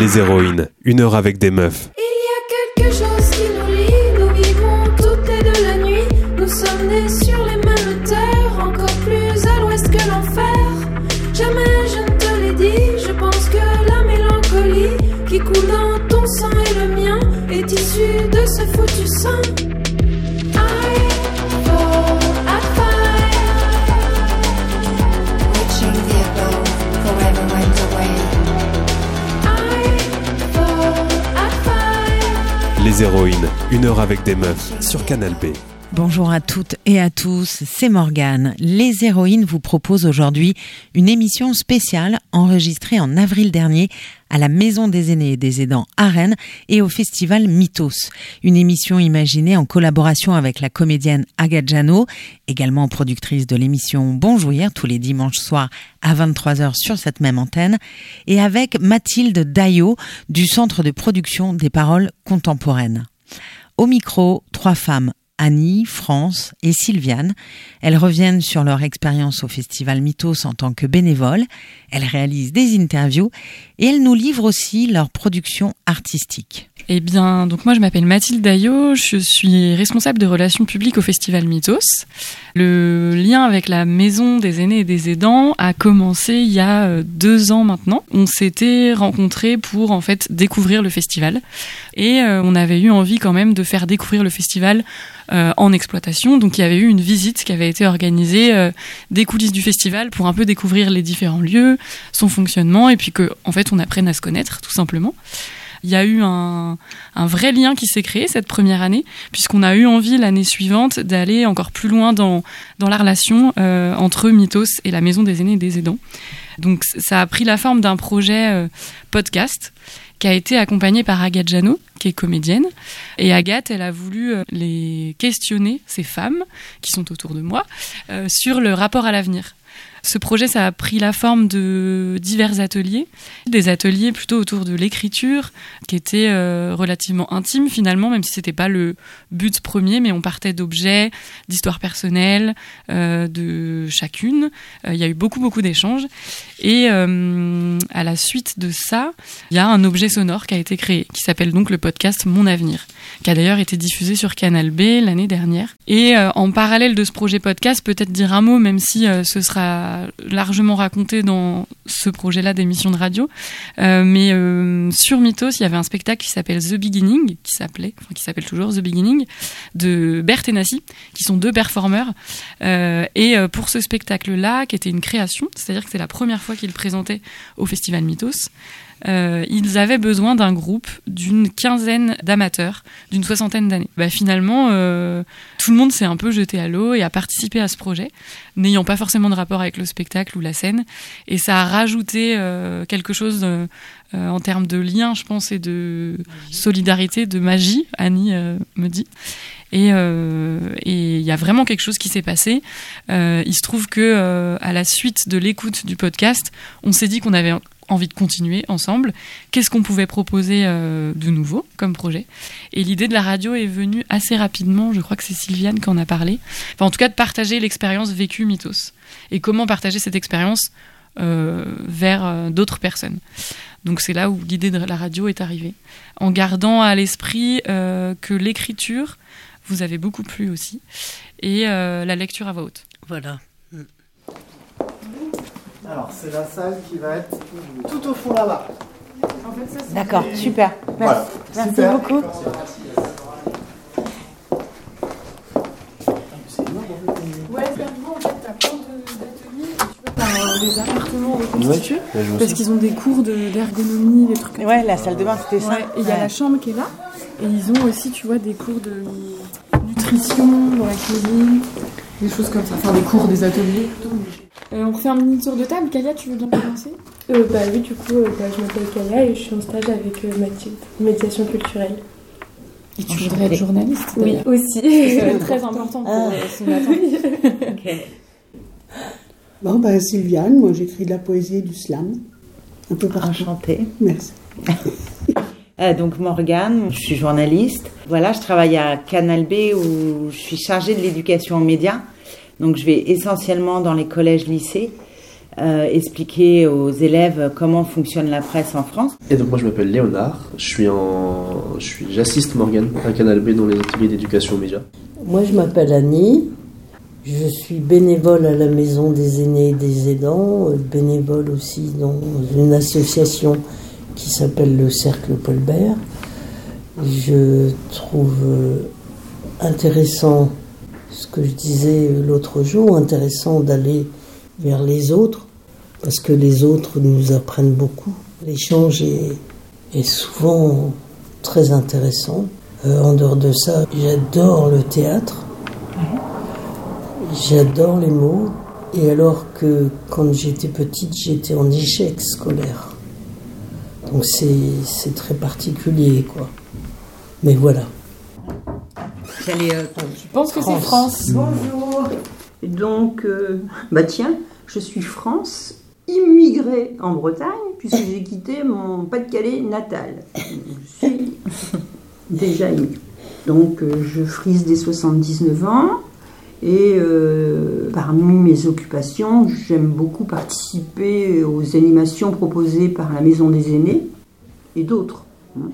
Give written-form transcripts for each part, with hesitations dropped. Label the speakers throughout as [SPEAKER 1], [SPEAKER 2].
[SPEAKER 1] Les héroïnes, 1 heure avec des meufs.
[SPEAKER 2] Il y a quelque chose qui nous lie, nous vivons toutes les deux la nuit. Nous sommes nés sur les mêmes terres, encore plus à l'ouest que l'enfer. Jamais je ne te l'ai dit, je pense que la mélancolie qui coule dans ton sang et le mien est issue de ce foutu sang.
[SPEAKER 1] Les héroïnes, 1 heure avec des meufs sur Canal B.
[SPEAKER 3] Bonjour à toutes et à tous, c'est Morgane. Les héroïnes vous proposent aujourd'hui une émission spéciale enregistrée en avril dernier à la Maison des aînés et des aidants à Rennes et au festival Mythos. Une émission imaginée en collaboration avec la comédienne Agathe Jeannot, également productrice de l'émission Bonjouir tous les dimanches soirs à 23h sur cette même antenne, et avec Mathilde Daillot du Centre de production des paroles contemporaines. Au micro, 3 femmes, Annie, France et Sylviane. Elles reviennent sur leur expérience au festival Mythos en tant que bénévoles. Elles réalisent des interviews et elles nous livrent aussi leur production artistique.
[SPEAKER 4] Eh bien, donc moi je m'appelle Mathilde Daillot, je suis responsable de relations publiques au festival Mythos. Le lien avec la Maison des aînés et des aidants a commencé il y a 2 ans maintenant. On s'était rencontrés pour en fait découvrir le festival et on avait eu envie quand même de faire découvrir le festival en exploitation. Donc il y avait eu une visite qui avait été organisée des coulisses du festival pour un peu découvrir les différents lieux, son fonctionnement et puis que en fait on apprenne à se connaître tout simplement. Il y a eu un vrai lien qui s'est créé cette première année, puisqu'on a eu envie l'année suivante d'aller encore plus loin dans la relation entre Mythos et la Maison des aînés et des aidants. Donc ça a pris la forme d'un projet podcast qui a été accompagné par Agathe Jeannot, qui est comédienne. Et Agathe, elle a voulu les questionner, ces femmes qui sont autour de moi, sur le rapport à l'avenir. Ce projet, ça a pris la forme de divers ateliers, des ateliers plutôt autour de l'écriture, qui étaient relativement intimes finalement, même si c'était pas le but premier, mais on partait d'objets, d'histoires personnelles, de chacune. Il y a eu beaucoup d'échanges. Et à la suite de ça, il y a un objet sonore qui a été créé, qui s'appelle donc le podcast Mon Avenir, qui a d'ailleurs été diffusé sur Canal B l'année dernière. Et en parallèle de ce projet podcast, peut-être dire un mot, même si ce sera largement raconté dans ce projet-là d'émission de radio. Mais sur Mythos, il y avait un spectacle qui s'appelle The Beginning, qui s'appelle toujours The Beginning, de Berthe et Nassi, qui sont 2 performeurs. Et pour ce spectacle-là, qui était une création, c'est-à-dire que c'est la première fois qu'ils le présentaient au festival Mythos, ils avaient besoin d'un groupe d'une 15aine d'amateurs, d'une 60aine d'années. Finalement, tout le monde s'est un peu jeté à l'eau et a participé à ce projet, n'ayant pas forcément de rapport avec le spectacle ou la scène. Et ça a rajouté quelque chose en termes de lien, je pense, et de solidarité, de magie, Annie me dit. Et il y a vraiment quelque chose qui s'est passé. Il se trouve que à la suite de l'écoute du podcast, on s'est dit qu'on avait envie de continuer ensemble. Qu'est-ce qu'on pouvait proposer de nouveau comme projet ? Et l'idée de la radio est venue assez rapidement. Je crois que c'est Sylviane qui en a parlé. Enfin, en tout cas, de partager l'expérience vécue Mythos. Et comment partager cette expérience vers d'autres personnes. Donc c'est là où l'idée de la radio est arrivée. En gardant à l'esprit que l'écriture vous avez beaucoup plu aussi, et la lecture à voix haute.
[SPEAKER 3] Voilà.
[SPEAKER 5] Alors, c'est la salle qui va être tout au fond là-bas.
[SPEAKER 6] En fait, ça, c'est
[SPEAKER 3] D'accord, super.
[SPEAKER 5] Voilà.
[SPEAKER 3] Merci
[SPEAKER 5] Super.
[SPEAKER 3] beaucoup.
[SPEAKER 6] Ouais, en fait, t'as plein d'ateliers, tu vois, t'as des appartements reconstitués, parce qu'ils ont des cours d'ergonomie, des trucs comme ça.
[SPEAKER 3] Ouais, la salle de bain, c'était ça.
[SPEAKER 6] Ouais, et il y a la chambre qui est là, et ils ont aussi, tu vois, des cours de nutrition dans la cuisine, des choses comme ça, enfin des cours, des ateliers. On refait un mini tour de table. Kalia, tu veux bien commencer ?
[SPEAKER 7] Oui, du coup, je m'appelle Kalia et je suis en stage avec Mathilde, médiation culturelle.
[SPEAKER 6] Et tu voudrais être journaliste ?
[SPEAKER 7] Oui, aussi.
[SPEAKER 6] C'est très important pour ce matin.
[SPEAKER 3] Okay.
[SPEAKER 8] Bon, Sylviane, moi j'écris de la poésie et du slam, un peu partout.
[SPEAKER 3] Enchantée.
[SPEAKER 8] Merci.
[SPEAKER 3] Donc Morgane, je suis journaliste. Voilà, je travaille à Canal B où je suis chargée de l'éducation aux médias. Donc je vais essentiellement dans les collèges-lycées expliquer aux élèves comment fonctionne la presse en France.
[SPEAKER 9] Et donc moi je m'appelle Léonard, j'assiste Morgane à Canal B dans les ateliers d'éducation aux médias.
[SPEAKER 10] Moi je m'appelle Annie, je suis bénévole à la Maison des aînés et des aidants, bénévole aussi dans une association qui s'appelle le Cercle Paul Bert. Je trouve intéressant ce que je disais l'autre jour, intéressant d'aller vers les autres, parce que les autres nous apprennent beaucoup. L'échange est souvent très intéressant. En dehors de ça, j'adore le théâtre, j'adore les mots, et alors que quand j'étais petite, j'étais en échec scolaire. Donc c'est très particulier, quoi. Mais voilà.
[SPEAKER 6] Je pense que c'est France.
[SPEAKER 11] Bonjour. Donc, tiens, je suis France, immigrée en Bretagne, puisque j'ai quitté mon Pas-de-Calais natal. Je suis déjà immigrée. Donc, je frise des 79 ans. Et parmi mes occupations, j'aime beaucoup participer aux animations proposées par la Maison des aînés et d'autres.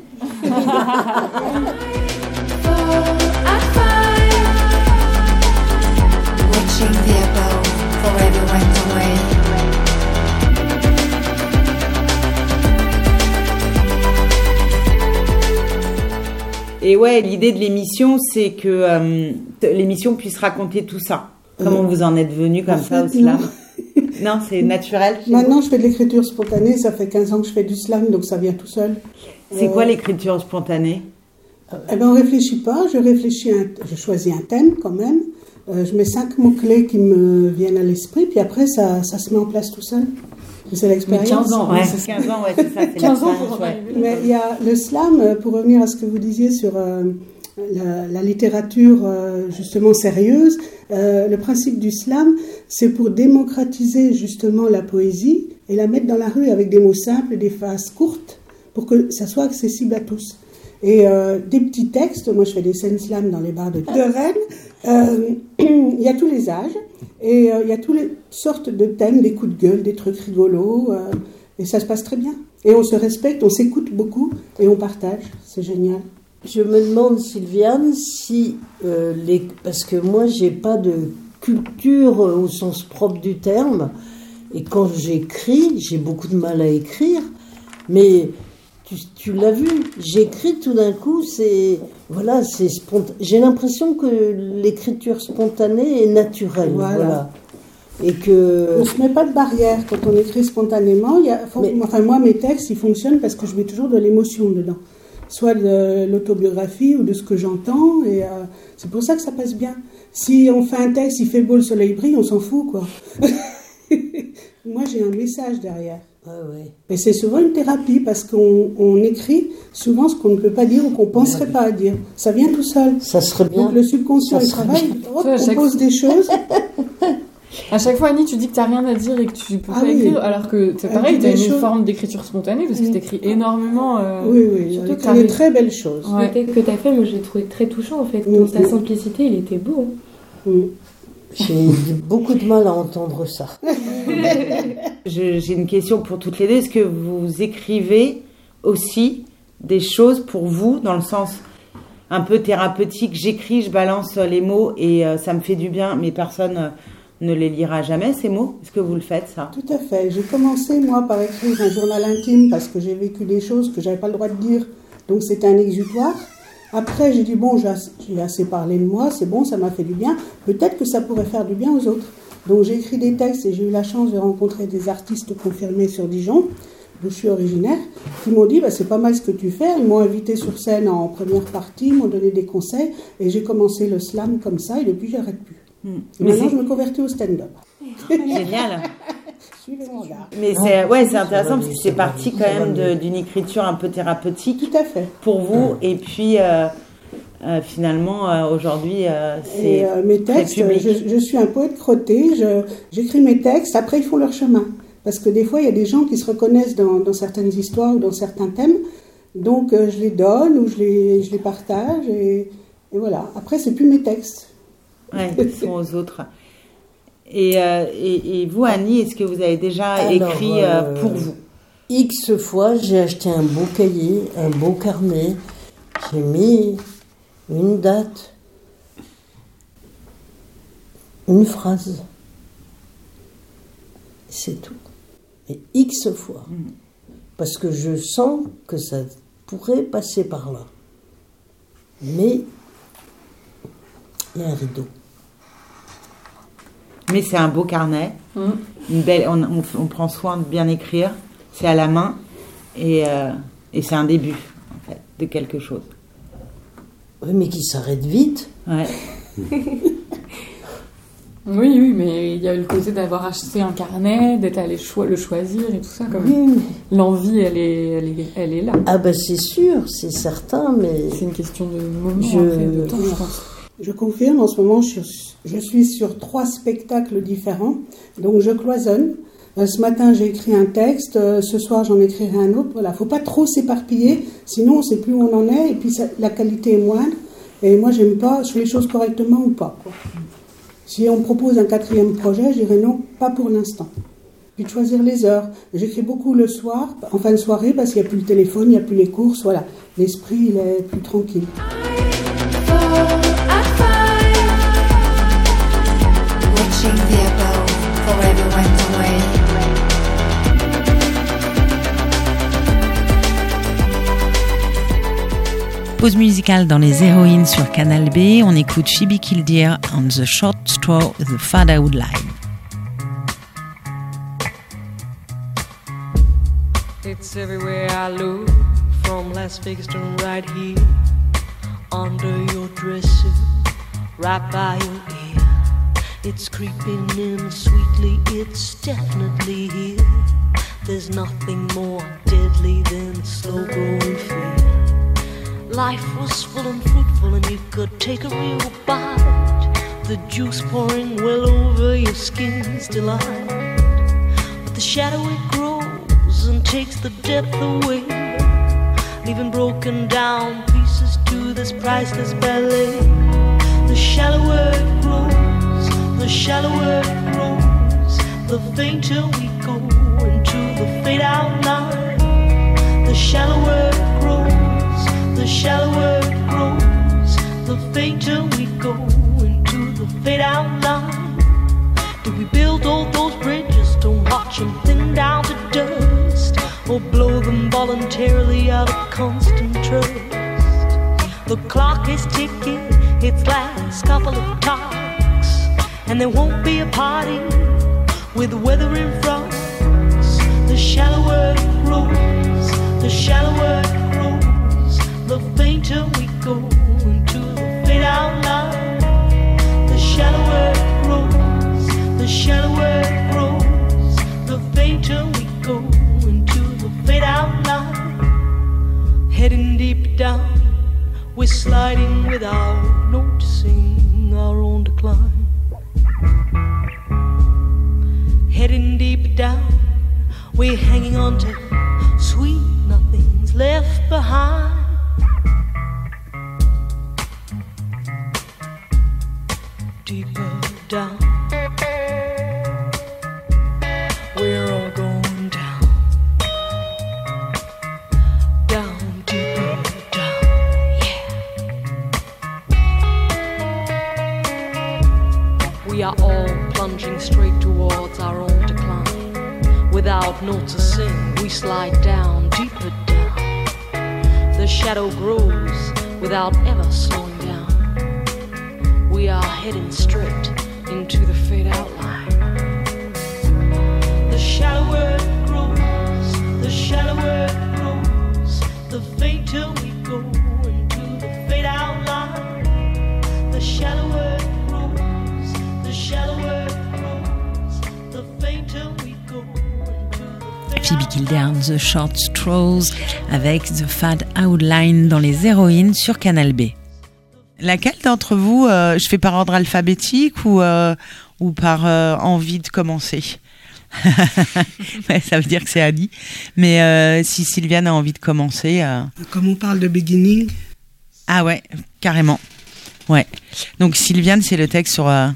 [SPEAKER 3] Et ouais, l'idée de l'émission, c'est que l'émission puisse raconter tout ça. Comment vous en êtes venu comme ça au slam? Non, c'est naturel.
[SPEAKER 8] Maintenant, je fais de l'écriture spontanée. Ça fait 15 ans que je fais du slam, donc ça vient tout seul.
[SPEAKER 3] C'est quoi l'écriture spontanée?
[SPEAKER 8] On réfléchit pas. Je choisis un thème quand même. Je mets 5 mots-clés qui me viennent à l'esprit, puis après, ça se met en place tout seul. C'est l'expérience.
[SPEAKER 6] Mais 15 ans,
[SPEAKER 3] ouais, c'est 15 ans, ouais, c'est ça. C'est
[SPEAKER 6] 15 ans pour arriver.
[SPEAKER 8] Mais il y a le slam, pour revenir à ce que vous disiez sur la littérature justement sérieuse, le principe du slam, c'est pour démocratiser justement la poésie et la mettre dans la rue avec des mots simples, des phrases courtes, pour que ça soit accessible à tous. Et des petits textes, moi je fais des scènes slam dans les bars de Rennes, il y a tous les âges, et il y a toutes les sortes de thèmes, des coups de gueule, des trucs rigolos, et ça se passe très bien. Et on se respecte, on s'écoute beaucoup, et on partage, c'est génial.
[SPEAKER 10] Je me demande, Sylviane, si parce que moi j'ai pas de culture au sens propre du terme, et quand j'écris, j'ai beaucoup de mal à écrire, mais tu l'as vu, j'écris tout d'un coup, c'est j'ai l'impression que l'écriture spontanée est naturelle, voilà. Et que
[SPEAKER 8] on se met pas de barrière quand on écrit spontanément. Moi, mes textes, ils fonctionnent parce que je mets toujours de l'émotion dedans, soit de l'autobiographie ou de ce que j'entends, et c'est pour ça que ça passe bien. Si on fait un texte, il fait beau, le soleil brille, on s'en fout, quoi. Moi, j'ai un message derrière.
[SPEAKER 10] Ah ouais.
[SPEAKER 8] Et c'est souvent une thérapie parce qu'on écrit souvent ce qu'on ne peut pas dire ou qu'on ne penserait pas à dire. Ça vient tout seul.
[SPEAKER 10] Ça serait bien.
[SPEAKER 8] Donc le subconscient, il travaille, on pose des choses.
[SPEAKER 6] À chaque fois, Annie, tu dis que tu n'as rien à dire et que tu peux pas écrire, alors que c'est pareil, tu as une forme d'écriture spontanée parce que tu écris énormément.
[SPEAKER 8] Oui, surtout que tu as des très belles choses.
[SPEAKER 7] Ouais. Le texte que tu as fait, moi, je l'ai trouvé très touchant en fait. Dans sa simplicité, il était beau.
[SPEAKER 10] J'ai beaucoup de mal à entendre ça.
[SPEAKER 3] J'ai une question pour toutes les deux. Est-ce que vous écrivez aussi des choses pour vous, dans le sens un peu thérapeutique? J'écris, je balance les mots et ça me fait du bien, mais personne ne les lira jamais, ces mots. Est-ce que vous le faites, ça?
[SPEAKER 8] Tout à fait. J'ai commencé, moi, par écrire un journal intime parce que j'ai vécu des choses que je n'avais pas le droit de dire. Donc, c'était un exutoire. Après, j'ai dit, bon, j'ai assez parlé de moi, c'est bon, ça m'a fait du bien. Peut-être que ça pourrait faire du bien aux autres. Donc, j'ai écrit des textes et j'ai eu la chance de rencontrer des artistes confirmés sur Dijon, d'où je suis originaire, qui m'ont dit, c'est pas mal ce que tu fais. Ils m'ont invité sur scène en première partie, m'ont donné des conseils, et j'ai commencé le slam comme ça, et depuis, j'arrête plus. Et maintenant, je me convertis au stand-up.
[SPEAKER 3] Génial. Mais c'est intéressant parce que c'est parti quand même d'une écriture un peu thérapeutique.
[SPEAKER 8] Tout à fait.
[SPEAKER 3] Pour vous, et puis finalement aujourd'hui c'est
[SPEAKER 8] mes textes, je suis un poète crotté, j'écris mes textes, après ils font leur chemin. Parce que des fois il y a des gens qui se reconnaissent dans certaines histoires ou dans certains thèmes, donc je les donne ou je les partage et voilà. Après c'est plus mes textes.
[SPEAKER 3] Ouais, ils sont aux autres.
[SPEAKER 12] Et vous, Annie, est-ce que vous avez déjà écrit pour vous?
[SPEAKER 10] X fois, j'ai acheté un beau cahier, un beau carnet. J'ai mis une date, une phrase. C'est tout. Et X fois. Parce que je sens que ça pourrait passer par là. Mais il y a un rideau.
[SPEAKER 12] Mais c'est un beau carnet. Une belle, on prend soin de bien écrire. C'est à la main. Et c'est un début, en fait, de quelque chose.
[SPEAKER 10] Oui, mais qui s'arrête vite.
[SPEAKER 12] Ouais.
[SPEAKER 6] Oui, mais il y a le côté d'avoir acheté un carnet, d'être allé le choisir et tout ça. Comme l'envie, elle est là.
[SPEAKER 10] Ah ben c'est sûr, c'est certain, mais...
[SPEAKER 6] C'est une question de moment, après, de temps, je pense.
[SPEAKER 8] Je confirme, en ce moment, je suis sur 3 spectacles différents, donc je cloisonne. Ce matin, j'ai écrit un texte, ce soir, j'en écrirai un autre. Voilà, faut pas trop s'éparpiller, sinon on ne sait plus où on en est, et puis la qualité est moindre. Et moi, j'aime pas, je fais les choses correctement ou pas, quoi. Si on me propose un 4e projet, je dirais non, pas pour l'instant. Puis de choisir les heures. J'écris beaucoup le soir, en fin de soirée, parce qu'il n'y a plus le téléphone, il n'y a plus les courses, voilà. L'esprit, il est plus tranquille.
[SPEAKER 3] Pause musicale dans les héroïnes sur Canal B. On écoute Phoebe Kildare on The Short Straw, The Fad Outline.
[SPEAKER 13] It's everywhere I look, from Las Vegas to right here, under your dresser, right by your ear. It's creeping in sweetly, it's definitely here. There's nothing more deadly than slow growing fear. Life was full and fruitful and you could take a real bite. The juice pouring well over your skin's delight. But the shadow it grows and takes the depth away, leaving broken down pieces to this priceless ballet. The shallower it grows, the shallower it grows, the fainter we go into the fade out line. The shallower it grows, the shallower it grows, the fainter we go into the fade out line. Do we build all those bridges to watch them thin down to dust, or blow them voluntarily out of constant trust? The clock is ticking its last couple of talks, and there won't be a party with weather in front. The shallower it grows, the shallower it grows, the fainter we go into the fade out line. The shallower it grows, the shallower it grows, the fainter we go into the fade out line. Heading deep down, we're sliding without noticing our own decline. Heading deep down, we're hanging on to sweet nothings left behind. Deeper down, we're all going down. Down, deeper down, yeah. We are all plunging straight towards our own decline. Without noticing, we slide down, deeper down. The shadow grows without ever slowing down. We are heading straight into the fade out line. The shallower it grows, the shallower it grows, the fainter we go into the fade out line. The shallower it grows, the shallower it grows, the fainter we go into the fade out line.
[SPEAKER 3] Phoebe Kildare, The Short Straws avec The Fad Outline dans les héroïnes sur Canal B. Laquelle d'entre vous, je fais par ordre alphabétique ou par envie de commencer? Ouais, ça veut dire que c'est Annie. Mais si Sylviane a envie de commencer...
[SPEAKER 8] Comme on parle de beginning.
[SPEAKER 3] Ah ouais, carrément. Ouais. Donc Sylviane, c'est le texte sur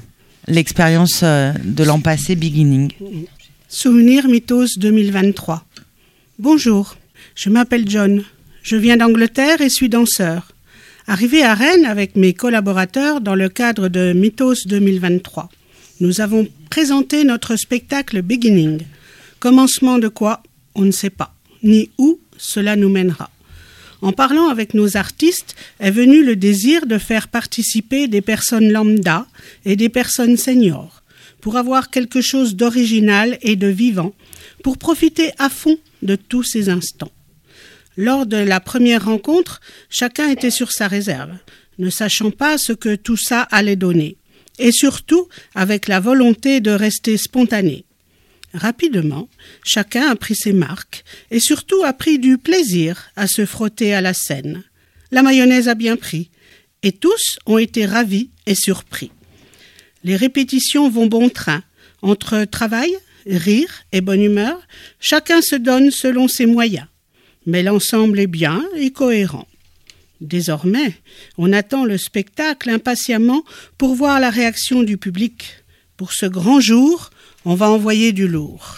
[SPEAKER 3] l'expérience de l'an passé Beginning.
[SPEAKER 8] Souvenir Mythos 2023. Bonjour, je m'appelle John. Je viens d'Angleterre et suis danseur. Arrivé à Rennes avec mes collaborateurs dans le cadre de Mythos 2023, nous avons présenté notre spectacle Beginning. Commencement de quoi ? On ne sait pas, ni où cela nous mènera. En parlant avec nos artistes est venu le désir de faire participer des personnes lambda et des personnes seniors pour avoir quelque chose d'original et de vivant, pour profiter à fond de tous ces instants. Lors de la première rencontre, chacun était sur sa réserve, ne sachant pas ce que tout ça allait donner, et surtout avec la volonté de rester spontané. Rapidement, chacun a pris ses marques et surtout a pris du plaisir à se frotter à la scène. La mayonnaise a bien pris, et tous ont été ravis et surpris. Les répétitions vont bon train. Entre travail, rire et bonne humeur, chacun se donne selon ses moyens. Mais l'ensemble est bien et cohérent. Désormais, on attend le spectacle impatiemment pour voir la réaction du public. Pour ce grand jour, on va envoyer du lourd.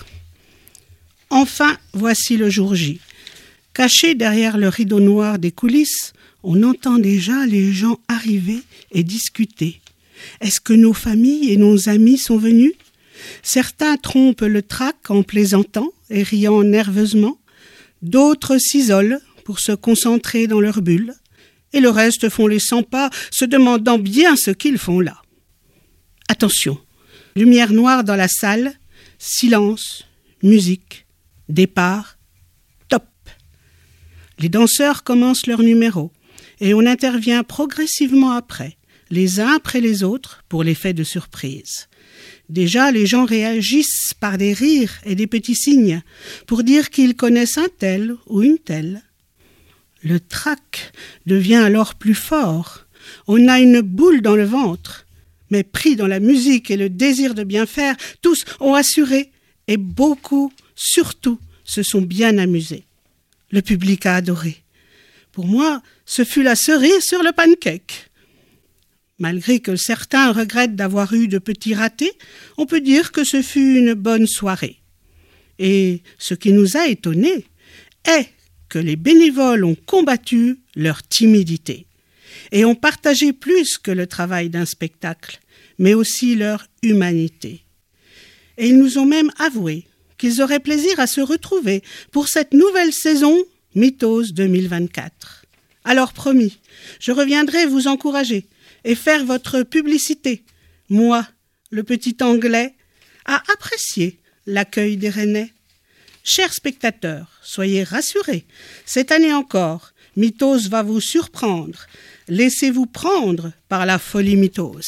[SPEAKER 8] Enfin, voici le jour J. Caché derrière le rideau noir des coulisses, on entend déjà les gens arriver et discuter. Est-ce que nos familles et nos amis sont venus ? Certains trompent le trac en plaisantant et riant nerveusement. D'autres s'isolent pour se concentrer dans leur bulle. Et le reste font les 100 pas, se demandant bien ce qu'ils font là. Attention, lumière noire dans la salle, silence, musique, départ, top. Les danseurs commencent leur numéro et on intervient progressivement après, les uns après les autres pour l'effet de surprise. Déjà, les gens réagissent par des rires et des petits signes pour dire qu'ils connaissent un tel ou une telle. Le trac devient alors plus fort. On a une boule dans le ventre. Mais pris dans la musique et le désir de bien faire, tous ont assuré et beaucoup, surtout, se sont bien amusés. Le public a adoré. Pour moi, ce fut la cerise sur le pancake. Malgré que certains regrettent d'avoir eu de petits ratés, on peut dire que ce fut une bonne soirée. Et ce qui nous a étonnés est que les bénévoles ont combattu leur timidité et ont partagé plus que le travail d'un spectacle, mais aussi leur humanité. Et ils nous ont même avoué qu'ils auraient plaisir à se retrouver pour cette nouvelle saison Mythos 2024. Alors promis, je reviendrai vous encourager et faire votre publicité. Moi, le petit Anglais, à apprécier l'accueil des Rennais. Chers spectateurs, soyez rassurés. Cette année encore, Mythos va vous surprendre. Laissez-vous prendre par la folie Mythos.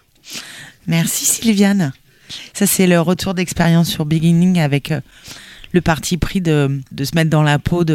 [SPEAKER 3] Merci Sylviane. Ça, c'est le retour d'expérience sur Beginning avec le parti pris de se mettre dans la peau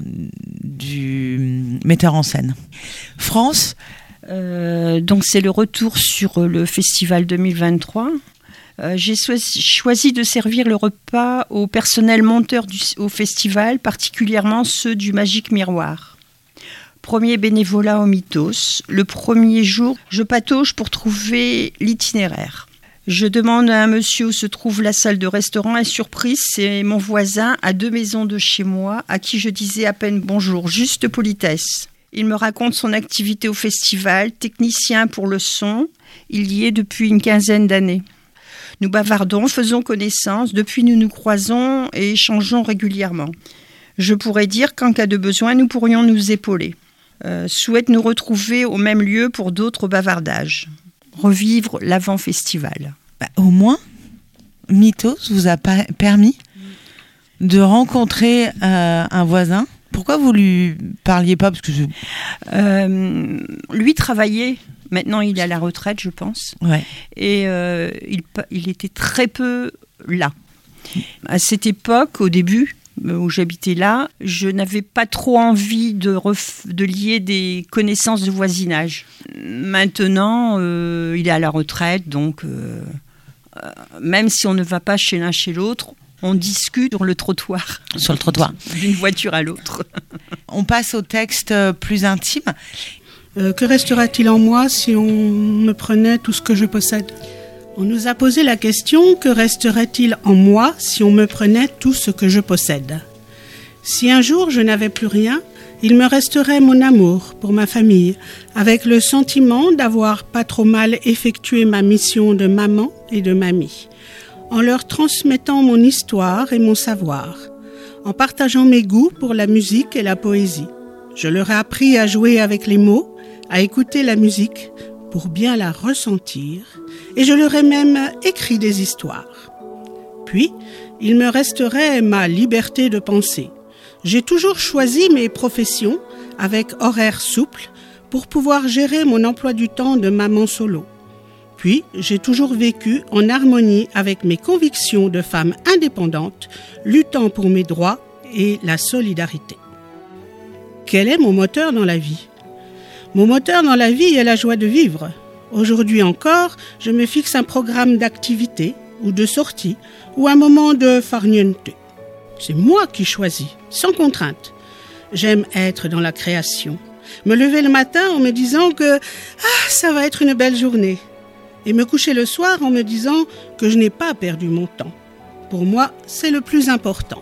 [SPEAKER 3] du metteur en scène. France.
[SPEAKER 11] Donc c'est le retour sur le festival 2023. J'ai choisi de servir le repas au personnel monteur au festival, particulièrement ceux du Magique Miroir. Premier bénévolat au Mythos. Le premier jour, je patauge pour trouver l'itinéraire. Je demande à un monsieur où se trouve la salle de restaurant et surprise, c'est mon voisin à 2 maisons de chez moi, à qui je disais à peine bonjour, juste politesse. Il me raconte son activité au festival, technicien pour le son. Il y est depuis une 15aine d'années. Nous bavardons, faisons connaissance. Depuis, nous nous croisons et échangeons régulièrement. Je pourrais dire qu'en cas de besoin, nous pourrions nous épauler. Souhaite nous retrouver au même lieu pour d'autres bavardages. Revivre l'avant-festival.
[SPEAKER 3] Au moins, Mythos vous a permis de rencontrer un voisin. Pourquoi vous lui parliez pas ? Parce que
[SPEAKER 11] lui travaillait. Maintenant, il est à la retraite, je pense.
[SPEAKER 3] Ouais.
[SPEAKER 11] Et il était très peu là. À cette époque, au début, où j'habitais là, je n'avais pas trop envie de lier des connaissances de voisinage. Maintenant, il est à la retraite, donc même si on ne va pas chez l'un chez l'autre, on discute sur le trottoir.
[SPEAKER 3] Sur le trottoir.
[SPEAKER 11] D'une voiture à l'autre.
[SPEAKER 3] On passe au texte plus intime.
[SPEAKER 8] Que restera-t-il en moi si on me prenait tout ce que je possède ? On nous a posé la question, que resterait-il en moi si on me prenait tout ce que je possède ? Si un jour je n'avais plus rien, il me resterait mon amour pour ma famille, avec le sentiment d'avoir pas trop mal effectué ma mission de maman et de mamie, en leur transmettant mon histoire et mon savoir, en partageant mes goûts pour la musique et la poésie. Je leur ai appris à jouer avec les mots, à écouter la musique pour bien la ressentir, et je leur ai même écrit des histoires. Puis, il me resterait ma liberté de penser. J'ai toujours choisi mes professions avec horaire souple pour pouvoir gérer mon emploi du temps de maman solo. Puis, j'ai toujours vécu en harmonie avec mes convictions de femme indépendante, luttant pour mes droits et la solidarité. Quel est mon moteur dans la vie ? Mon moteur dans la vie est la joie de vivre. Aujourd'hui encore, je me fixe un programme d'activité ou de sortie ou un moment de farniente. C'est moi qui choisis, sans contrainte. J'aime être dans la création. Me lever le matin en me disant que ça va être une belle journée. Et me coucher le soir en me disant que je n'ai pas perdu mon temps. Pour moi, c'est le plus important.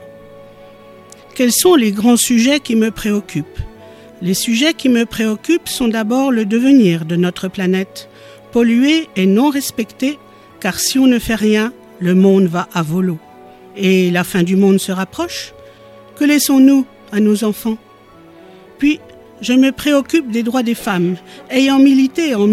[SPEAKER 8] Quels sont les grands sujets qui me préoccupent ? Les sujets qui me préoccupent sont d'abord le devenir de notre planète, polluée et non respectée, car si on ne fait rien, le monde va à volo. Et la fin du monde se rapproche. Que laissons-nous à nos enfants ? Puis, je me préoccupe des droits des femmes. Ayant milité en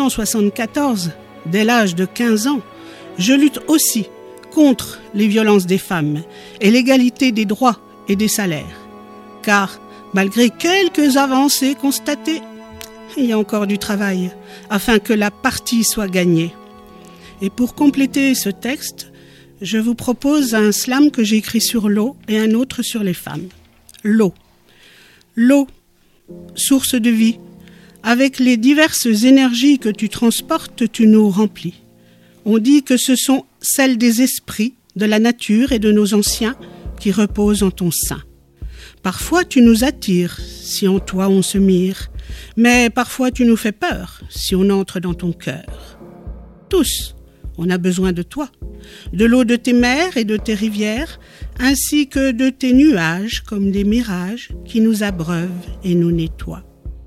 [SPEAKER 8] 1974, dès l'âge de 15 ans, je lutte aussi contre les violences des femmes et l'égalité des droits et des salaires. Car, malgré quelques avancées constatées, il y a encore du travail afin que la partie soit gagnée. Et pour compléter ce texte, je vous propose un slam que j'ai écrit sur l'eau et un autre sur les femmes. L'eau. L'eau, source de vie. Avec les diverses énergies que tu transportes, tu nous remplis. On dit que ce sont celles des esprits, de la nature et de nos anciens qui reposent en ton sein. Parfois tu nous attires, si en toi on se mire, mais parfois tu nous fais peur, si on entre dans ton cœur. Tous, on a besoin de toi, de l'eau de tes mers et de tes rivières, ainsi que de tes nuages comme des mirages qui nous abreuvent et nous nettoient.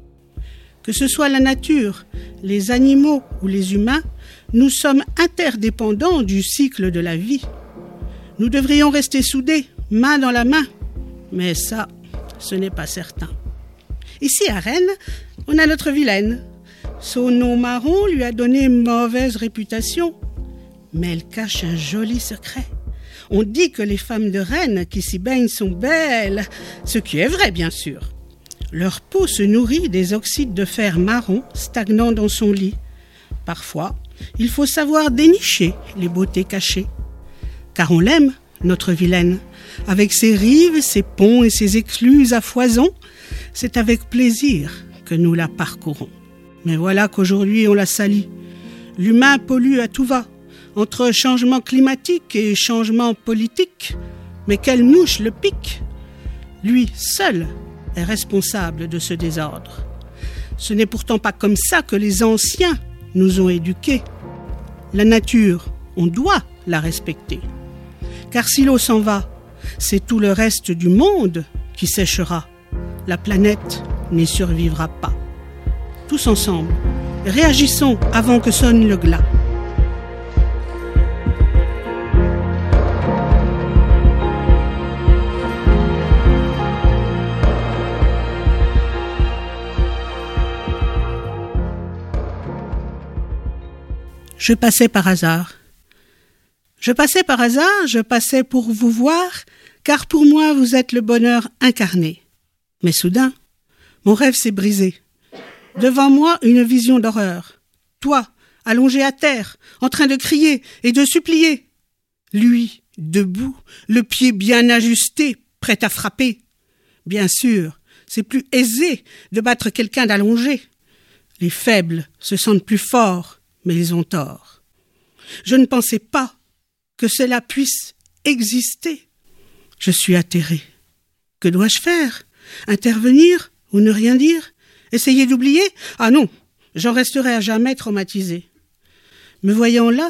[SPEAKER 8] Que ce soit la nature, les animaux ou les humains, nous sommes interdépendants du cycle de la vie. Nous devrions rester soudés, main dans la main, mais ça, ce n'est pas certain. Ici à Rennes, on a notre vilaine. Son nom marron lui a donné une mauvaise réputation, mais elle cache un joli secret. On dit que les femmes de Rennes qui s'y baignent sont belles, ce qui est vrai bien sûr. Leur peau se nourrit des oxydes de fer marron stagnant dans son lit. Parfois, il faut savoir dénicher les beautés cachées. Car on l'aime, notre vilaine. Avec ses rives, ses ponts et ses écluses à foison, c'est avec plaisir que nous la parcourons. Mais voilà qu'aujourd'hui on la salit. L'humain pollue à tout va, entre changement climatique et changement politique. Mais quelle mouche le pique ? Lui seul est responsable de ce désordre. Ce n'est pourtant pas comme ça que les anciens nous ont éduqués. La nature, on doit la respecter. Car si l'eau s'en va, c'est tout le reste du monde qui séchera. La planète n'y survivra pas. Tous ensemble, réagissons avant que sonne le glas. Je passais par hasard. Je passais pour vous voir, car pour moi vous êtes le bonheur incarné. Mais soudain, mon rêve s'est brisé. Devant moi, une vision d'horreur. Toi, allongé à terre, en train de crier et de supplier. Lui, debout, le pied bien ajusté, prêt à frapper. Bien sûr, c'est plus aisé de battre quelqu'un d'allongé. Les faibles se sentent plus forts, mais ils ont tort. Je ne pensais pas que cela puisse exister. Je suis atterrée. Que dois-je faire ? Intervenir ou ne rien dire ? Essayer d'oublier ? Ah non, j'en resterai à jamais traumatisée. Me voyant là,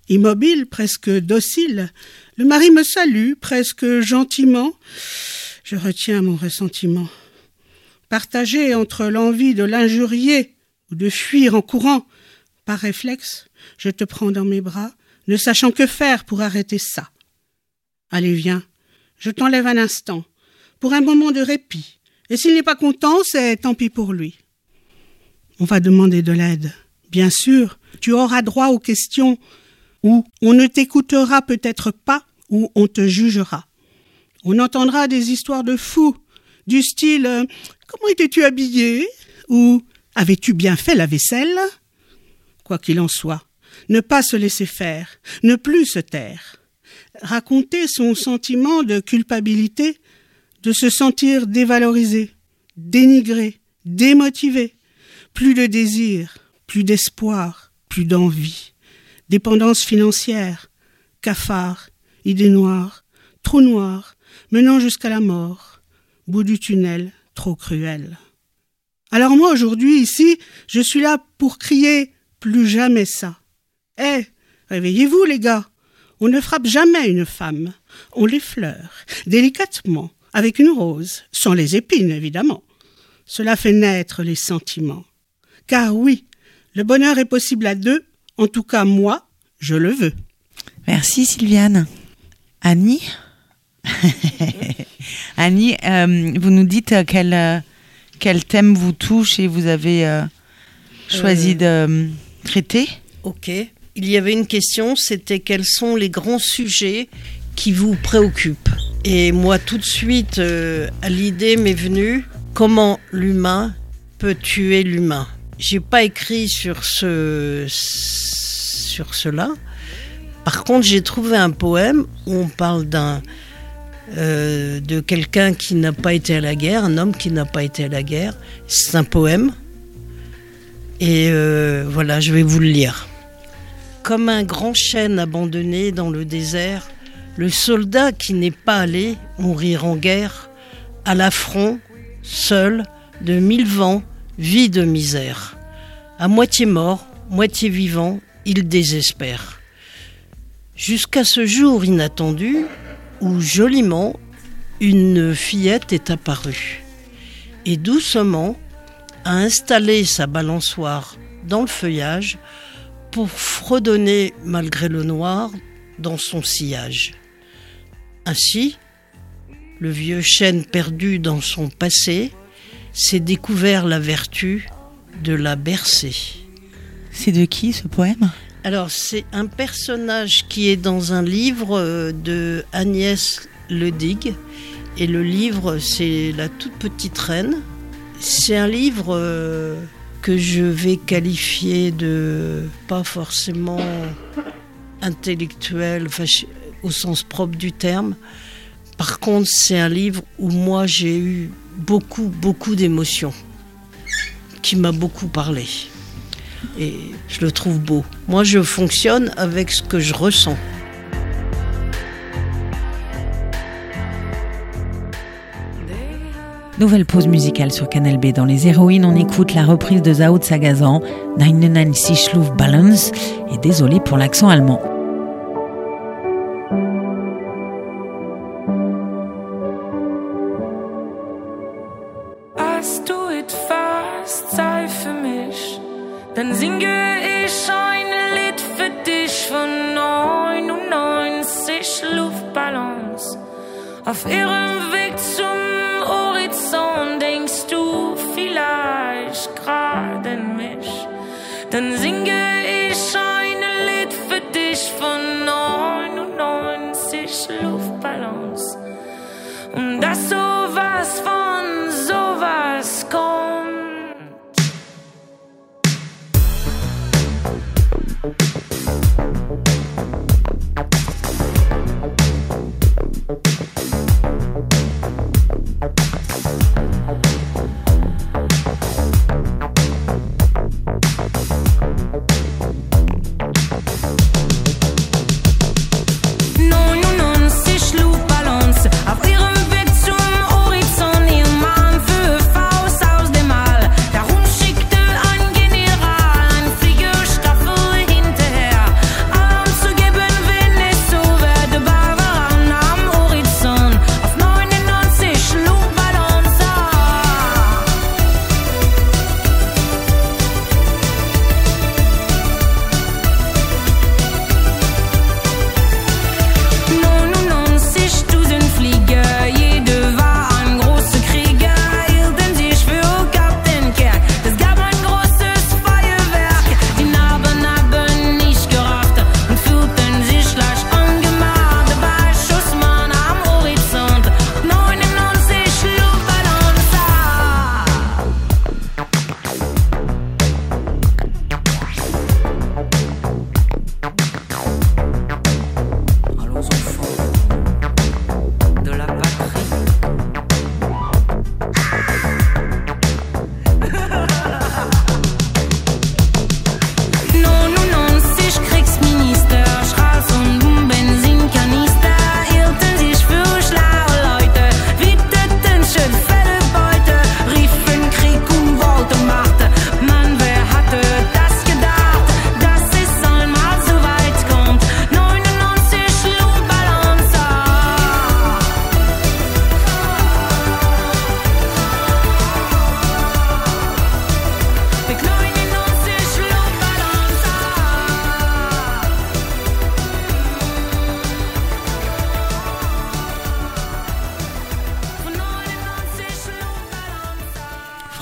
[SPEAKER 8] Immobile, presque docile, le mari me salue, presque gentiment. Je retiens mon ressentiment. Partagé entre l'envie de l'injurier ou de fuir en courant, par réflexe, je te prends dans mes bras, ne sachant que faire pour arrêter ça. Allez, viens, je t'enlève un instant, pour un moment de répit, et s'il n'est pas content, c'est tant pis pour lui. On va demander de l'aide. Bien sûr, tu auras droit aux questions où on ne t'écoutera peut-être pas, où on te jugera. On entendra des histoires de fous, du style « Comment étais-tu habillé ?» ou « Avais-tu bien fait la vaisselle ?» Quoi qu'il en soit, ne pas se laisser faire, ne plus se taire. Raconter son sentiment de culpabilité, de se sentir dévalorisé, dénigré, démotivé. Plus de désir, plus d'espoir, plus d'envie. Dépendance financière, cafard, idée noire, trou noir, menant jusqu'à la mort, bout du tunnel, trop cruel. Alors moi, aujourd'hui, ici, je suis là pour crier « Plus jamais ça ». Réveillez-vous, les gars. On ne frappe jamais une femme. On l'effleure, délicatement, avec une rose, sans les épines, évidemment. Cela fait naître les sentiments. Car oui, le bonheur est possible à deux. En tout cas, moi, je le veux.
[SPEAKER 3] Merci, Sylviane. Annie Annie, vous nous dites quel thème vous touche et vous avez choisi de traiter.
[SPEAKER 10] Ok. Il y avait une question, c'était quels sont les grands sujets qui vous préoccupent. Et moi, tout de suite, l'idée m'est venue, comment l'humain peut tuer l'humain. J'ai pas écrit sur cela. Par contre, j'ai trouvé un poème où on parle de quelqu'un qui n'a pas été à la guerre, un homme qui n'a pas été à la guerre. C'est un poème. Et voilà, je vais vous le lire. Comme un grand chêne abandonné dans le désert, le soldat qui n'est pas allé mourir en guerre, à l'affront, seul, de 1000 vents, vit de misère. À moitié mort, moitié vivant, il désespère. Jusqu'à ce jour inattendu, où joliment, une fillette est apparue. Et doucement, a installé sa balançoire dans le feuillage, pour fredonner malgré le noir dans son sillage. Ainsi, le vieux chêne perdu dans son passé s'est découvert la vertu de la bercer.
[SPEAKER 3] C'est de qui ce poème ?
[SPEAKER 10] Alors c'est un personnage qui est dans un livre de Agnès Ledig et le livre c'est La toute petite reine. C'est un livre que je vais qualifier de pas forcément intellectuel, enfin, au sens propre du terme. Par contre, c'est un livre où moi j'ai eu beaucoup d'émotions, qui m'a beaucoup parlé. Et je le trouve beau. Moi, je fonctionne avec ce que je ressens.
[SPEAKER 3] Nouvelle pause musicale sur Canal B. Dans Les Héroïnes, on écoute la reprise de Zao de Sagazan, 99 Luft Balance, et désolé pour l'accent allemand.
[SPEAKER 2] Hast du etwas Zeit für mich, dann singe ich ein Lied für dich von 99 Luftballons. Auf ihrem Weg zum Horizont denkst du vielleicht gerade an mich. Dann singe ich ein Lied für dich von 99 Luftballons. Und dass sowas von sowas kommt. Auf ihrem Weg zum Horizont, ihr Mann für Faust aus dem All. Darum schickte ein General ein Fliegerstaffel hinterher.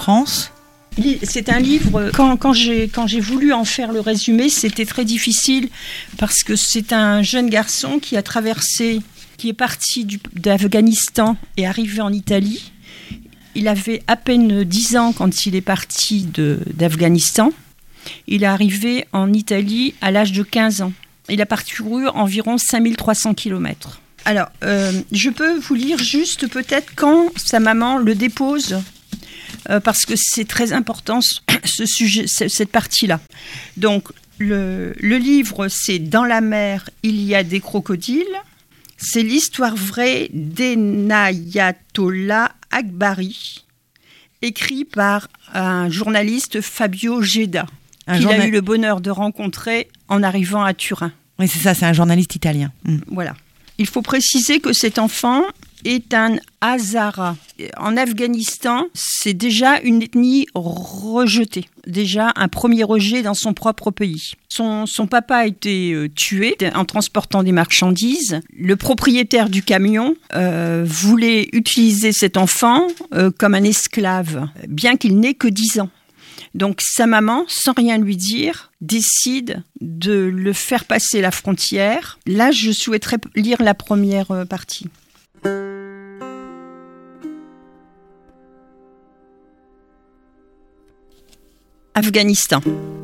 [SPEAKER 3] France.
[SPEAKER 14] C'est un livre, quand j'ai voulu en faire le résumé, c'était très difficile parce que c'est un jeune garçon qui est parti d'Afghanistan et arrivé en Italie. Il avait à peine 10 ans quand il est parti d'Afghanistan. Il est arrivé en Italie à l'âge de 15 ans. Il a parcouru environ 5300 km. Alors, je peux vous lire juste peut-être quand sa maman le dépose, parce que c'est très important ce sujet, cette partie-là. Donc, le livre, c'est « Dans la mer, il y a des crocodiles ». C'est l'histoire vraie d'Enayatollah Akbari, écrit par un journaliste, Fabio Gedda, qu'il a eu le bonheur de rencontrer en arrivant à Turin.
[SPEAKER 3] Oui, c'est ça, c'est un journaliste italien.
[SPEAKER 14] Voilà. Il faut préciser que cet enfant est un Hazara. En Afghanistan, c'est déjà une ethnie rejetée. Déjà un premier rejet dans son propre pays. Son papa a été tué en transportant des marchandises. Le propriétaire du camion voulait utiliser cet enfant comme un esclave, bien qu'il n'ait que 10 ans. Donc sa maman, sans rien lui dire, décide de le faire passer la frontière. Là, je souhaiterais lire la première partie. Afghanistan.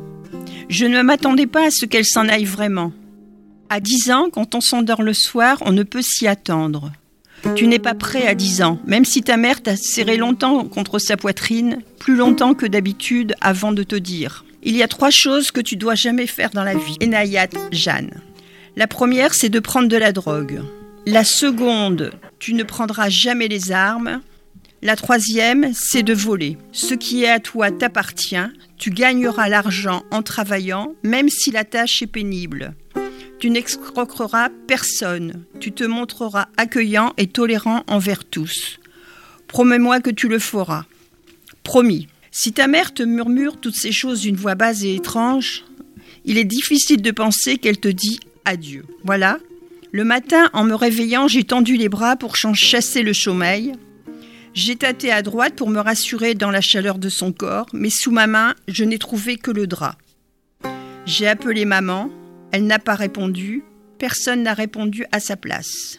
[SPEAKER 14] Je ne m'attendais pas à ce qu'elle s'en aille vraiment. À 10 ans, quand on s'endort le soir, on ne peut s'y attendre. Tu n'es pas prêt à 10 ans, même si ta mère t'a serré longtemps contre sa poitrine, plus longtemps que d'habitude avant de te dire « Il y a 3 choses que tu dois jamais faire dans la vie, Enayat Jeanne. La première, c'est de prendre de la drogue. La seconde, tu ne prendras jamais les armes. La troisième, c'est de voler. Ce qui est à toi t'appartient. Tu gagneras l'argent en travaillant, même si la tâche est pénible. Tu n'escroqueras personne. Tu te montreras accueillant et tolérant envers tous. Promets-moi que tu le feras. Promis. Si ta mère te murmure toutes ces choses d'une voix basse et étrange, il est difficile de penser qu'elle te dit adieu. Voilà. Le matin, en me réveillant, j'ai tendu les bras pour chasser le sommeil. J'ai tâté à droite pour me rassurer dans la chaleur de son corps, mais sous ma main, je n'ai trouvé que le drap. J'ai appelé maman, elle n'a pas répondu, personne n'a répondu à sa place.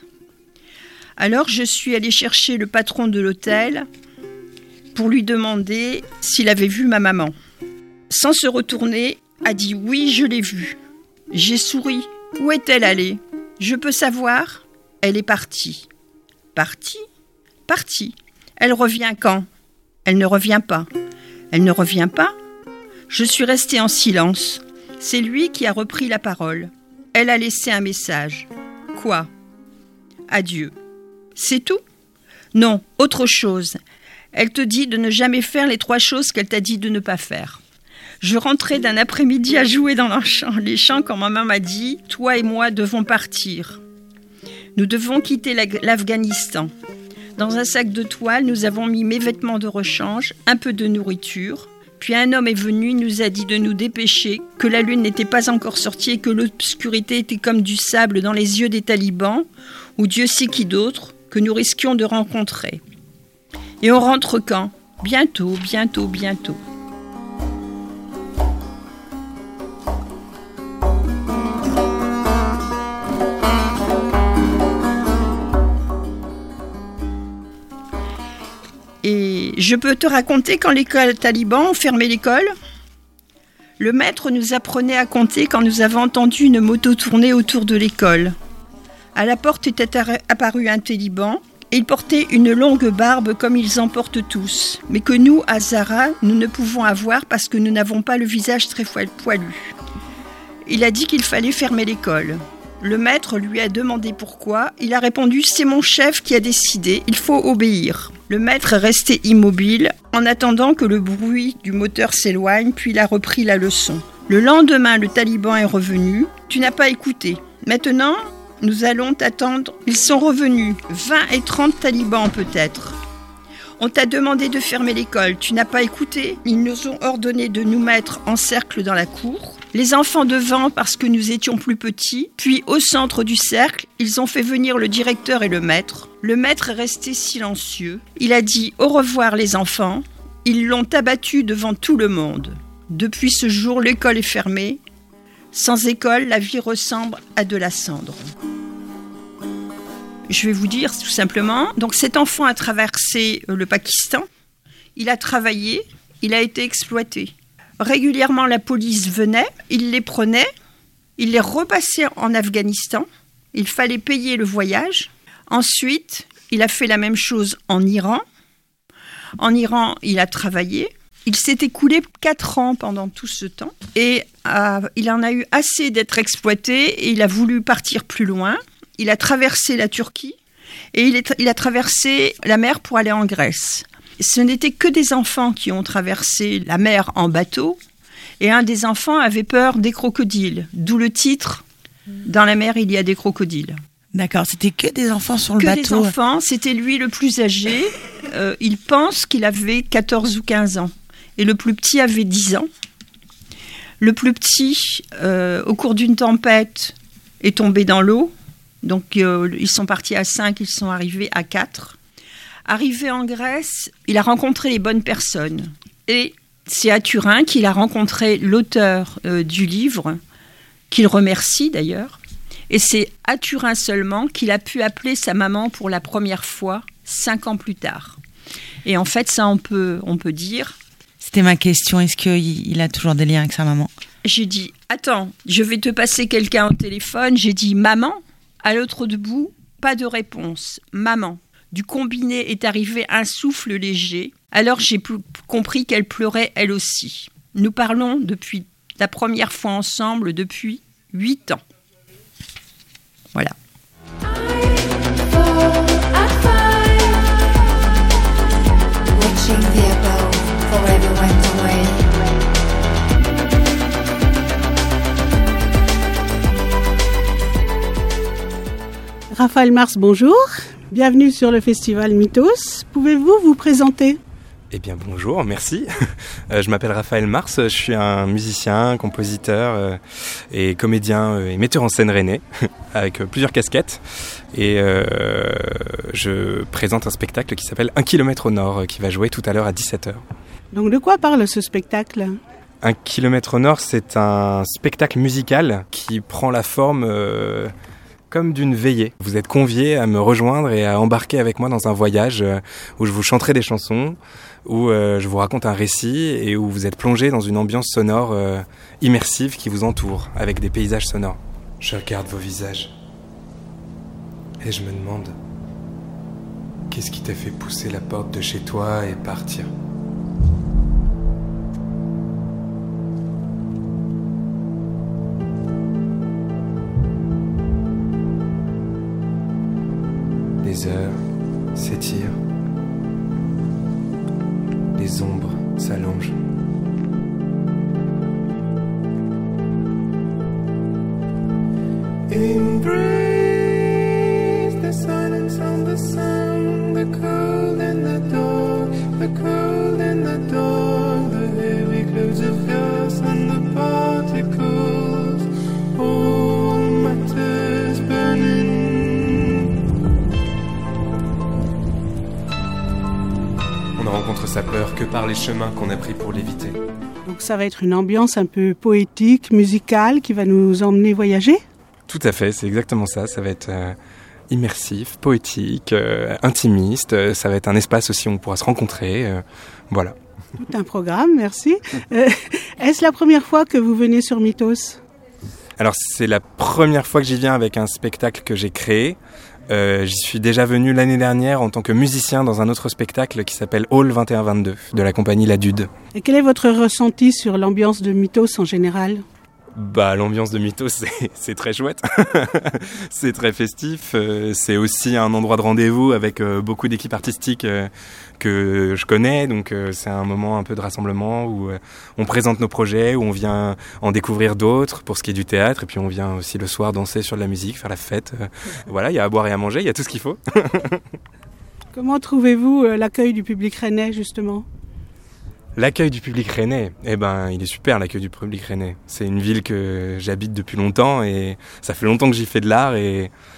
[SPEAKER 14] Alors je suis allée chercher le patron de l'hôtel pour lui demander s'il avait vu ma maman. Sans se retourner, a dit « Oui, je l'ai vue ». J'ai souri. Où est-elle allée ? Je peux savoir ? Elle est partie. Partie ? Partie. Elle revient quand ? Elle ne revient pas. Elle ne revient pas ? Je suis restée en silence. C'est lui qui a repris la parole. Elle a laissé un message. Quoi ? Adieu. C'est tout ? Non, autre chose. Elle te dit de ne jamais faire les 3 choses qu'elle t'a dit de ne pas faire. Je rentrais d'un après-midi à jouer dans les champs quand maman m'a dit « Toi et moi devons partir. Nous devons quitter l'Afghanistan. » Dans un sac de toile, nous avons mis mes vêtements de rechange, un peu de nourriture. Puis un homme est venu, il nous a dit de nous dépêcher, que la lune n'était pas encore sortie et que l'obscurité était comme du sable dans les yeux des talibans, ou Dieu sait qui d'autre, que nous risquions de rencontrer. Et on rentre quand ? Bientôt, bientôt, bientôt. Et je peux te raconter quand les talibans ont fermé l'école ? Le maître nous apprenait à compter quand nous avons entendu une moto tourner autour de l'école. À la porte était apparu un taliban et il portait une longue barbe comme ils en portent tous, mais que nous, Hazara, nous ne pouvons avoir parce que nous n'avons pas le visage très poilu. Il a dit qu'il fallait fermer l'école. Le maître lui a demandé pourquoi. Il a répondu « C'est mon chef qui a décidé, il faut obéir ». Le maître est resté immobile en attendant que le bruit du moteur s'éloigne, puis il a repris la leçon. Le lendemain, le taliban est revenu. « Tu n'as pas écouté. Maintenant, nous allons t'attendre. » Ils sont revenus, 20 et 30 talibans peut-être. On t'a demandé de fermer l'école, tu n'as pas écouté. Ils nous ont ordonné de nous mettre en cercle dans la cour. Les enfants devant parce que nous étions plus petits. Puis au centre du cercle, ils ont fait venir le directeur et le maître. Le maître est resté silencieux. Il a dit « Au revoir les enfants ». Ils l'ont abattu devant tout le monde. Depuis ce jour, l'école est fermée. Sans école, la vie ressemble à de la cendre. Je vais vous dire tout simplement. Donc cet enfant a traversé le Pakistan. Il a travaillé. Il a été exploité. Régulièrement, la police venait. Il les prenait. Il les repassait en Afghanistan. Il fallait payer le voyage. Ensuite, il a fait la même chose en Iran. En Iran, il a travaillé. Il s'est écoulé 4 ans pendant tout ce temps. Et il en a eu assez d'être exploité. Et il a voulu partir plus loin. Il a traversé la Turquie. Et il a traversé la mer pour aller en Grèce. Ce n'étaient que des enfants qui ont traversé la mer en bateau. Et un des enfants avait peur des crocodiles. D'où le titre « Dans la mer, il y a des crocodiles ».
[SPEAKER 3] D'accord, c'était que des enfants sur le bateau.
[SPEAKER 14] Que des enfants, c'était lui le plus âgé. Il pense qu'il avait 14 ou 15 ans. Et le plus petit avait 10 ans. Le plus petit, au cours d'une tempête, est tombé dans l'eau. Donc, ils sont partis à 5, ils sont arrivés à 4. Arrivé en Grèce, il a rencontré les bonnes personnes. Et c'est à Turin qu'il a rencontré l'auteur du livre, qu'il remercie d'ailleurs. Et c'est à Turin seulement qu'il a pu appeler sa maman pour la première fois, 5 ans plus tard. Et en fait, ça, on peut dire...
[SPEAKER 3] C'était ma question, est-ce qu'il a toujours des liens avec sa maman ?
[SPEAKER 14] J'ai dit, attends, je vais te passer quelqu'un au téléphone. J'ai dit, maman, à l'autre bout, pas de réponse. Maman. Du combiné est arrivé un souffle léger. Alors j'ai compris qu'elle pleurait elle aussi. Nous parlons depuis la première fois ensemble depuis 8 ans. Voilà.
[SPEAKER 8] Raphaël Mars, bonjour. Bienvenue sur le festival Mythos. Pouvez-vous vous présenter ?
[SPEAKER 15] Eh bien bonjour, merci. Je m'appelle Raphaël Mars, je suis un musicien, compositeur et comédien et metteur en scène rennais avec plusieurs casquettes. Et je présente un spectacle qui s'appelle 1 km au nord qui va jouer tout à l'heure à 17h.
[SPEAKER 8] Donc de quoi parle ce spectacle ?
[SPEAKER 15] 1 km au nord, c'est un spectacle musical qui prend la forme... comme d'une veillée. Vous êtes conviés à me rejoindre et à embarquer avec moi dans un voyage où je vous chanterai des chansons, où je vous raconte un récit et où vous êtes plongés dans une ambiance sonore immersive qui vous entoure, avec des paysages sonores. Je regarde vos visages et je me demande, qu'est-ce qui t'a fait pousser la porte de chez toi et partir ? Les heures s'étirent, les ombres s'allongent. Embrace the silence and the sound, the cold and the dark, the cold and the dark, the heavy clouds of gas and the particles, all matters burning. On ne rencontre sa peur que par les chemins qu'on a pris pour l'éviter.
[SPEAKER 8] Donc ça va être une ambiance un peu poétique, musicale, qui va nous emmener voyager ?
[SPEAKER 15] Tout à fait, c'est exactement ça. Ça va être immersif, poétique, intimiste. Ça va être un espace aussi où on pourra se rencontrer. Voilà.
[SPEAKER 8] Tout un programme, merci. Est-ce la première fois que vous venez sur Mythos ?
[SPEAKER 15] Alors c'est la première fois que j'y viens avec un spectacle que j'ai créé. J'y suis déjà venu l'année dernière en tant que musicien dans un autre spectacle qui s'appelle Hall 2122 de la compagnie La Dude.
[SPEAKER 8] Et quel est votre ressenti sur l'ambiance de Mythos en général ?
[SPEAKER 15] Bah, l'ambiance de Mythos, c'est très chouette. C'est très festif. C'est aussi un endroit de rendez-vous avec beaucoup d'équipes artistiques que je connais. Donc, c'est un moment un peu de rassemblement où on présente nos projets, où on vient en découvrir d'autres pour ce qui est du théâtre. Et puis, on vient aussi le soir danser sur de la musique, faire la fête. Voilà, il y a à boire et à manger, il y a tout ce qu'il faut.
[SPEAKER 8] Comment trouvez-vous l'accueil du public rennais, justement ?
[SPEAKER 15] L'accueil du public rennais, eh ben, il est super, l'accueil du public rennais. C'est une ville que j'habite depuis longtemps et ça fait longtemps que j'y fais de l'art et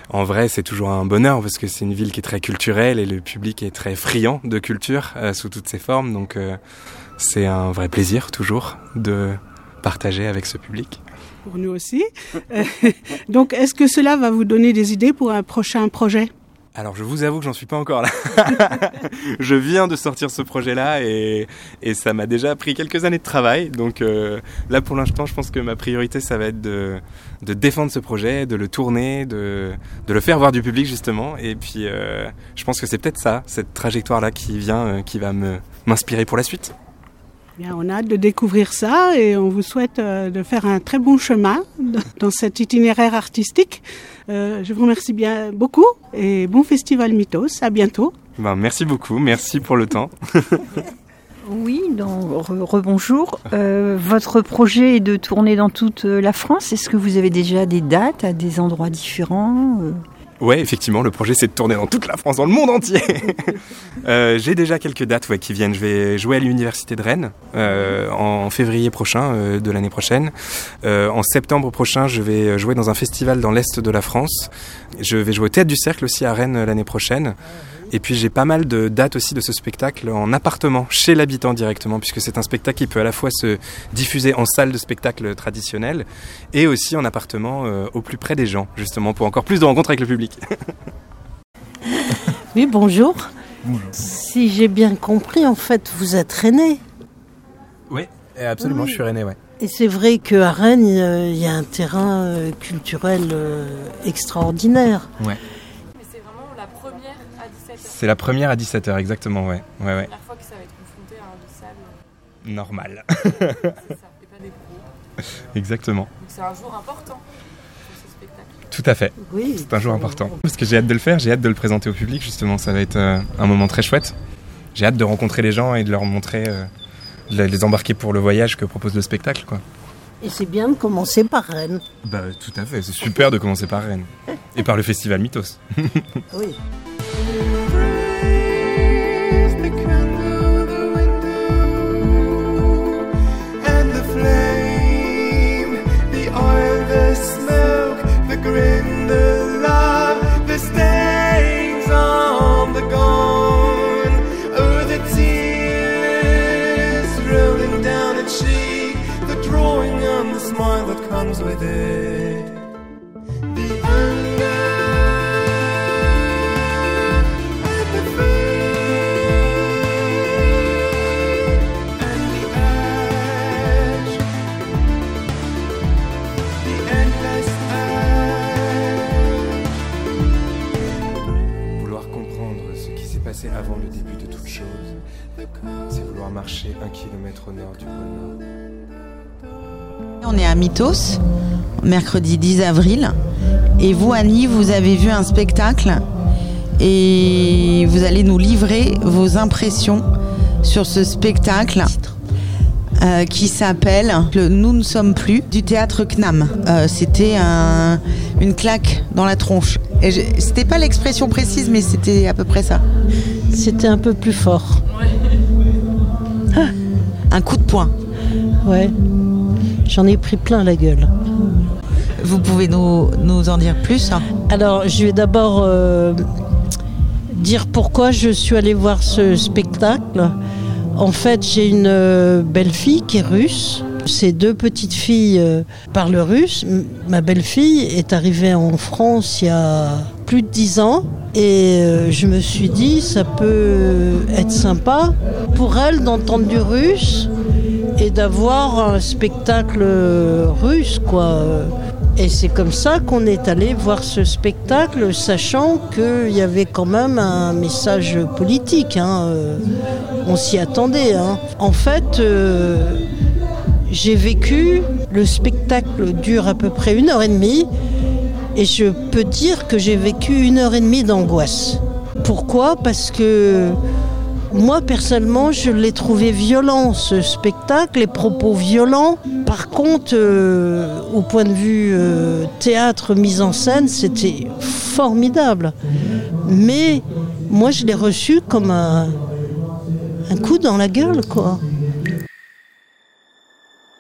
[SPEAKER 15] En vrai, c'est toujours un bonheur parce que c'est une ville qui est très culturelle et le public est très friand de culture sous toutes ses formes. Donc c'est un vrai plaisir toujours de partager avec ce public.
[SPEAKER 8] Pour nous aussi. Donc est-ce que cela va vous donner des idées pour un prochain projet ?
[SPEAKER 15] Alors je vous avoue que j'en suis pas encore là. Je viens de sortir ce projet-là et ça m'a déjà pris quelques années de travail. Donc là pour l'instant je pense que ma priorité ça va être de défendre ce projet, de le tourner, de le faire voir du public justement. Et puis je pense que c'est peut-être ça, cette trajectoire-là qui va m'inspirer pour la suite.
[SPEAKER 8] Bien, on a hâte de découvrir ça et on vous souhaite de faire un très bon chemin dans cet itinéraire artistique. Je vous remercie bien beaucoup et bon festival Mythos. À bientôt.
[SPEAKER 15] Merci beaucoup, merci pour le temps.
[SPEAKER 11] Oui, rebonjour. Votre projet est de tourner dans toute la France. Est-ce que vous avez déjà des dates à des endroits différents
[SPEAKER 15] Ouais, effectivement, le projet c'est de tourner dans toute la France, dans le monde entier. J'ai déjà quelques dates qui viennent. Je vais jouer à l'université de Rennes en février prochain de l'année prochaine. En septembre prochain, je vais jouer dans un festival dans l'est de la France. Je vais jouer au Théâtre du Cercle aussi à Rennes l'année prochaine. Et puis j'ai pas mal de dates aussi de ce spectacle en appartement, chez l'habitant directement, puisque c'est un spectacle qui peut à la fois se diffuser en salle de spectacle traditionnelle et aussi en appartement au plus près des gens, justement, pour encore plus de rencontres avec le public.
[SPEAKER 10] Oui, bonjour.
[SPEAKER 15] Bonjour.
[SPEAKER 10] Si j'ai bien compris, en fait, vous êtes rennais.
[SPEAKER 15] Oui, absolument, oui. Je suis rennais, ouais.
[SPEAKER 10] Et c'est vrai qu'à Rennes, il y a un terrain culturel extraordinaire.
[SPEAKER 15] Ouais. C'est la première à 17h, exactement, ouais.
[SPEAKER 6] La première fois que ça va être confronté à un de sable.
[SPEAKER 15] Normal.
[SPEAKER 6] C'est ça, et pas des pros.
[SPEAKER 15] Exactement.
[SPEAKER 6] Donc c'est un jour important pour ce spectacle.
[SPEAKER 15] Tout à fait.
[SPEAKER 10] Oui.
[SPEAKER 15] C'est un jour important. Parce que j'ai hâte de le faire, j'ai hâte de le présenter au public, justement. Ça va être un moment très chouette. J'ai hâte de rencontrer les gens et de leur montrer, de les embarquer pour le voyage que propose le spectacle, quoi.
[SPEAKER 10] Et c'est bien de commencer par Rennes.
[SPEAKER 15] Tout à fait, c'est super de commencer par Rennes. Et par le festival Mythos.
[SPEAKER 10] Oui.
[SPEAKER 2] With it, the anger and the fear and the edge, the endless edge.
[SPEAKER 15] Vouloir comprendre ce qui s'est passé avant le début de toute chose, c'est vouloir marcher 1 kilomètre au nord du pôle Nord.
[SPEAKER 12] On est à Mythos, mercredi 10 avril. Et vous, Annie, vous avez vu un spectacle et vous allez nous livrer vos impressions sur ce spectacle qui s'appelle « Nous ne sommes plus » du théâtre CNAM. C'était une claque dans la tronche. Et c'était pas l'expression précise, mais c'était à peu près ça.
[SPEAKER 10] C'était un peu plus fort.
[SPEAKER 12] Ouais. Un coup de poing.
[SPEAKER 10] Ouais. J'en ai pris plein la gueule.
[SPEAKER 12] Vous pouvez nous en dire plus ?
[SPEAKER 10] Alors, je vais d'abord dire pourquoi je suis allée voir ce spectacle. En fait, j'ai une belle-fille qui est russe. Ces 2 petites filles parlent russe. Ma belle-fille est arrivée en France il y a plus de 10 ans. Et je me suis dit, ça peut être sympa pour elle d'entendre du russe et d'avoir un spectacle russe, quoi. Et c'est comme ça qu'on est allé voir ce spectacle, sachant qu'il y avait quand même un message politique. On s'y attendait. En fait, j'ai vécu, le spectacle dure à peu près 1h30, et je peux dire que j'ai vécu 1h30 d'angoisse. Pourquoi ? Parce que moi, personnellement, je l'ai trouvé violent, ce spectacle, les propos violents. Par contre, au point de vue théâtre, mise en scène, c'était formidable. Mais moi, je l'ai reçu comme un coup dans la gueule, quoi.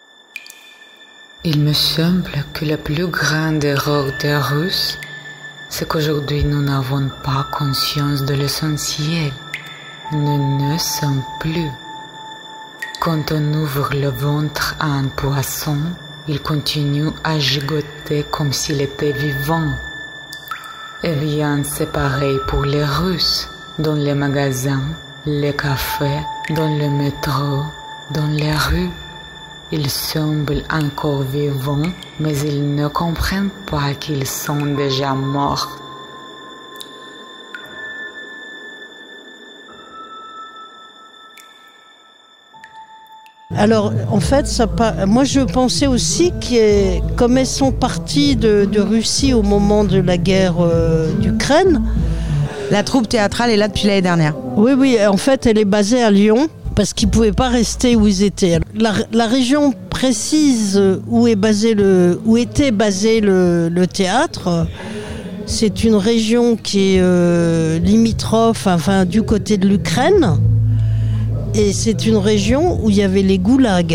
[SPEAKER 16] Il me semble que la plus grande erreur des Russes, c'est qu'aujourd'hui nous n'avons pas conscience de l'essentiel. Nous ne sommes plus. Quand on ouvre le ventre à un poisson, il continue à gigoter comme s'il était vivant. Eh bien, c'est pareil pour les Russes, dans les magasins, les cafés, dans le métro, dans les rues. Ils semblent encore vivants, mais ils ne comprennent pas qu'ils sont déjà morts.
[SPEAKER 10] Alors, en fait, moi je pensais aussi que comme elles sont parties de Russie au moment de la guerre d'Ukraine...
[SPEAKER 12] La troupe théâtrale est là depuis l'année dernière.
[SPEAKER 10] Oui, en fait, elle est basée à Lyon, parce qu'ils ne pouvaient pas rester où ils étaient. La région précise où était basé le théâtre, c'est une région qui est limitrophe, enfin, du côté de l'Ukraine. Et c'est une région où il y avait les goulags.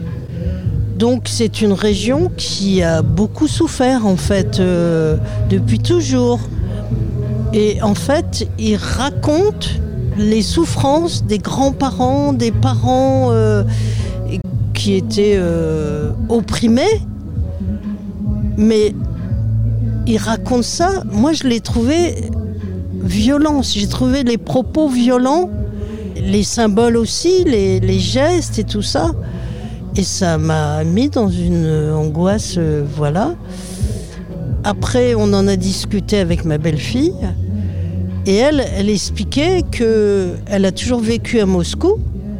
[SPEAKER 10] Donc c'est une région qui a beaucoup souffert en fait depuis toujours. Et en fait, ils racontent les souffrances des grands-parents, des parents qui étaient opprimés. Mais ils racontent ça. Moi, je l'ai trouvé violent. J'ai trouvé les propos violents. Les symboles aussi, les gestes et tout ça. Et ça m'a mis dans une angoisse, voilà. Après, on en a discuté avec ma belle-fille. Et elle expliquait qu'elle a toujours vécu à Moscou,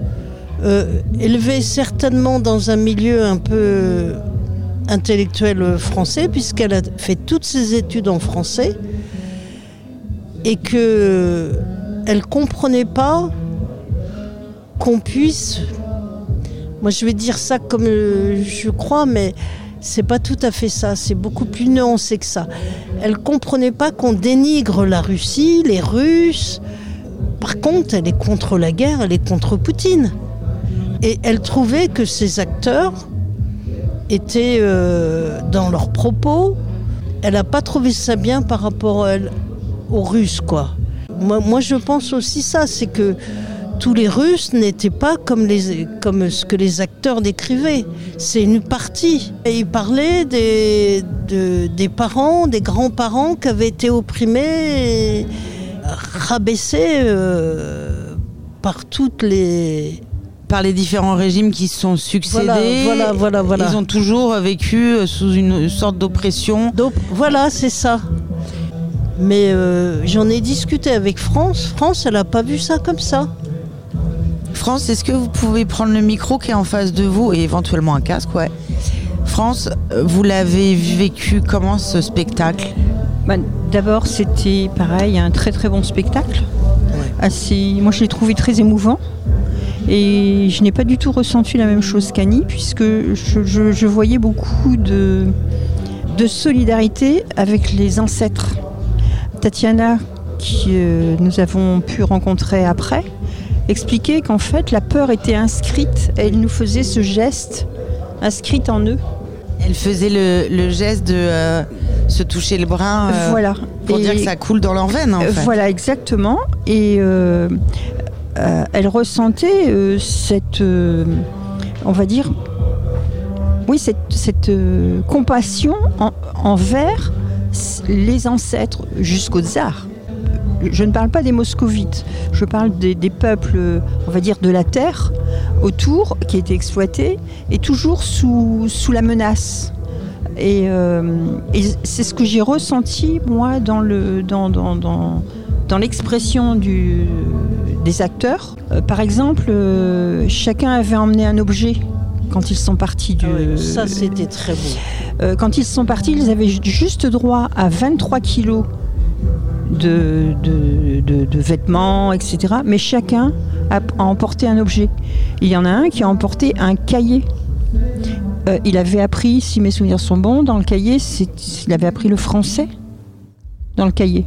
[SPEAKER 10] élevée certainement dans un milieu un peu intellectuel français, puisqu'elle a fait toutes ses études en français. Et qu'elle ne comprenait pas qu'on puisse, moi je vais dire ça comme je crois, mais c'est pas tout à fait ça, c'est beaucoup plus nuancé que ça. Elle comprenait pas qu'on dénigre la Russie, les Russes. Par contre, elle est contre la guerre, elle est contre Poutine. Et elle trouvait que ces acteurs étaient dans leurs propos. Elle n'a pas trouvé ça bien par rapport aux Russes, quoi. Moi je pense aussi ça, c'est que tous les Russes n'étaient pas comme ce que les acteurs décrivaient. C'est une partie. Et ils parlaient des parents, des grands-parents qui avaient été opprimés, et rabaissés par
[SPEAKER 12] les différents régimes qui se sont succédés.
[SPEAKER 10] Voilà.
[SPEAKER 12] Ils ont toujours vécu sous une sorte d'oppression.
[SPEAKER 10] Voilà, c'est ça. Mais j'en ai discuté avec France. France, elle n'a pas vu ça comme ça.
[SPEAKER 12] France, est-ce que vous pouvez prendre le micro qui est en face de vous et éventuellement un casque, ouais. France, vous l'avez vécu comment ce spectacle ?
[SPEAKER 11] D'abord, c'était pareil, un très très bon spectacle. Ouais. Moi, je l'ai trouvé très émouvant. Et je n'ai pas du tout ressenti la même chose qu'Annie, puisque je voyais beaucoup de solidarité avec les ancêtres. Tatiana, que nous avons pu rencontrer après, expliquait qu'en fait la peur était inscrite, elle nous faisait ce geste inscrit en eux.
[SPEAKER 12] Elle faisait le geste de se toucher le bras pour dire que ça coule dans leurs veines en fait.
[SPEAKER 11] Voilà, exactement. Et elle ressentait cette, on va dire, oui, cette compassion envers les ancêtres jusqu'aux tsars. Je ne parle pas des moscovites, je parle des peuples, on va dire, de la terre autour, qui étaient exploités, et toujours sous la menace. Et c'est ce que j'ai ressenti, moi, dans l'expression des acteurs. Par exemple, chacun avait emmené un objet quand ils sont partis
[SPEAKER 10] ça, c'était très beau.
[SPEAKER 11] Quand ils sont partis, ils avaient juste droit à 23 kilos de vêtements, etc. Mais chacun a emporté un objet. Il y en a un qui a emporté un cahier. Il avait appris, si mes souvenirs sont bons, dans le cahier, il avait appris le français dans le cahier.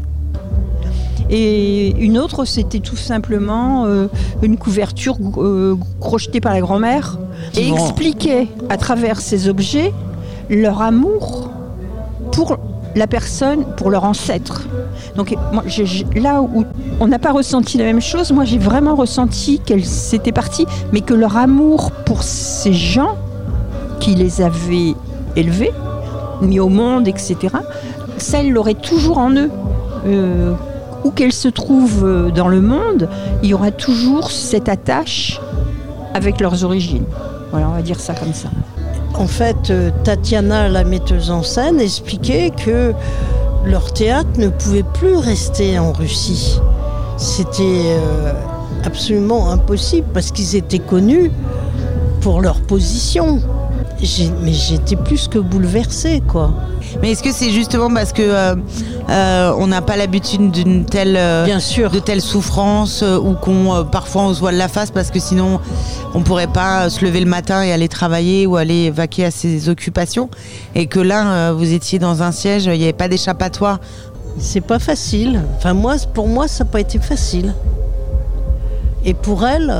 [SPEAKER 11] Et une autre, c'était tout simplement une couverture crochetée par la grand-mère et expliquait à travers ces objets leur amour pour la personne pour leur ancêtre. Donc moi, là où on n'a pas ressenti la même chose, moi j'ai vraiment ressenti qu'elles étaient parties, mais que leur amour pour ces gens qui les avaient élevés, mis au monde, etc., ça, elles l'auraient toujours en eux. Où qu'elles se trouvent dans le monde, il y aura toujours cette attache avec leurs origines. Voilà, on va dire ça comme ça.
[SPEAKER 10] En fait, Tatiana, la metteuse en scène, expliquait que leur théâtre ne pouvait plus rester en Russie. C'était absolument impossible parce qu'ils étaient connus pour leur position. Mais j'étais plus que bouleversée, quoi.
[SPEAKER 12] Mais est-ce que c'est justement parce que on n'a pas l'habitude d'une telle, de telle souffrance ou qu'on parfois on se voile la face parce que sinon on pourrait pas se lever le matin et aller travailler ou aller vaquer à ses occupations, et que là vous étiez dans un siège, il n'y avait pas d'échappatoire?
[SPEAKER 10] C'est pas facile. Enfin pour moi ça n'a pas été facile. Et pour elle,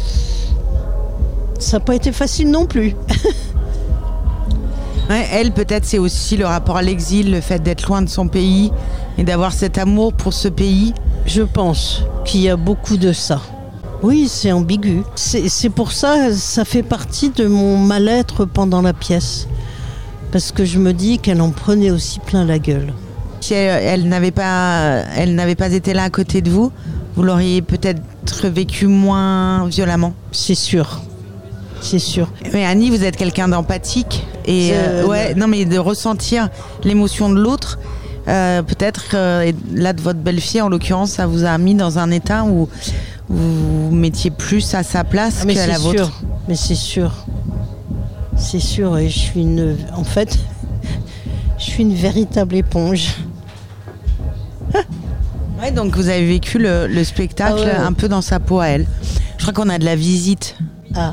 [SPEAKER 10] ça n'a pas été facile non plus.
[SPEAKER 12] Ouais, elle, peut-être, c'est aussi le rapport à l'exil, le fait d'être loin de son pays et d'avoir cet amour pour ce pays.
[SPEAKER 10] Je pense qu'il y a beaucoup de ça. Oui, c'est ambigu. C'est pour ça, ça fait partie de mon mal-être pendant la pièce. Parce que je me dis qu'elle en prenait aussi plein la gueule.
[SPEAKER 12] Si elle n'avait pas été là à côté de vous, vous l'auriez peut-être vécu moins violemment.
[SPEAKER 10] C'est sûr. C'est sûr.
[SPEAKER 12] Mais Annie, vous êtes quelqu'un d'empathique et mais de ressentir l'émotion de l'autre. Peut-être là de votre belle-fille en l'occurrence, ça vous a mis dans un état où vous mettiez plus à sa place qu'à la vôtre.
[SPEAKER 10] Mais c'est sûr. C'est sûr. Et je suis une véritable éponge.
[SPEAKER 12] Ouais, donc vous avez vécu le spectacle un peu dans sa peau à elle. Je crois qu'on a de la visite.
[SPEAKER 10] Ah.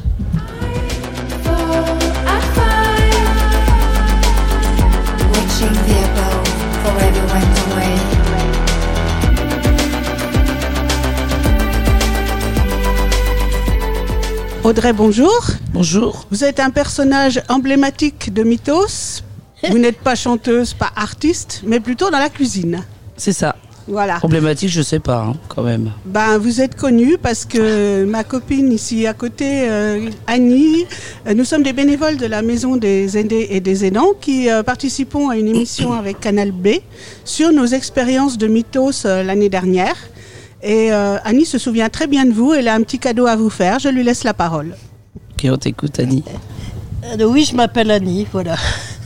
[SPEAKER 8] Audrey, bonjour.
[SPEAKER 17] Bonjour.
[SPEAKER 8] Vous êtes un personnage emblématique de Mythos. Vous n'êtes pas chanteuse, pas artiste, mais plutôt dans la cuisine.
[SPEAKER 17] C'est ça.
[SPEAKER 8] Voilà.
[SPEAKER 17] Problématique, je sais pas, quand même.
[SPEAKER 8] Vous êtes connue parce que ma copine ici à côté, Annie, nous sommes des bénévoles de la Maison des aînés et des aidants qui participons à une émission avec Canal B sur nos expériences de Mythos l'année dernière. Et Annie se souvient très bien de vous, elle a un petit cadeau à vous faire, je lui laisse la parole.
[SPEAKER 17] Ok, on t'écoute, Annie.
[SPEAKER 10] Oui, je m'appelle Annie, voilà.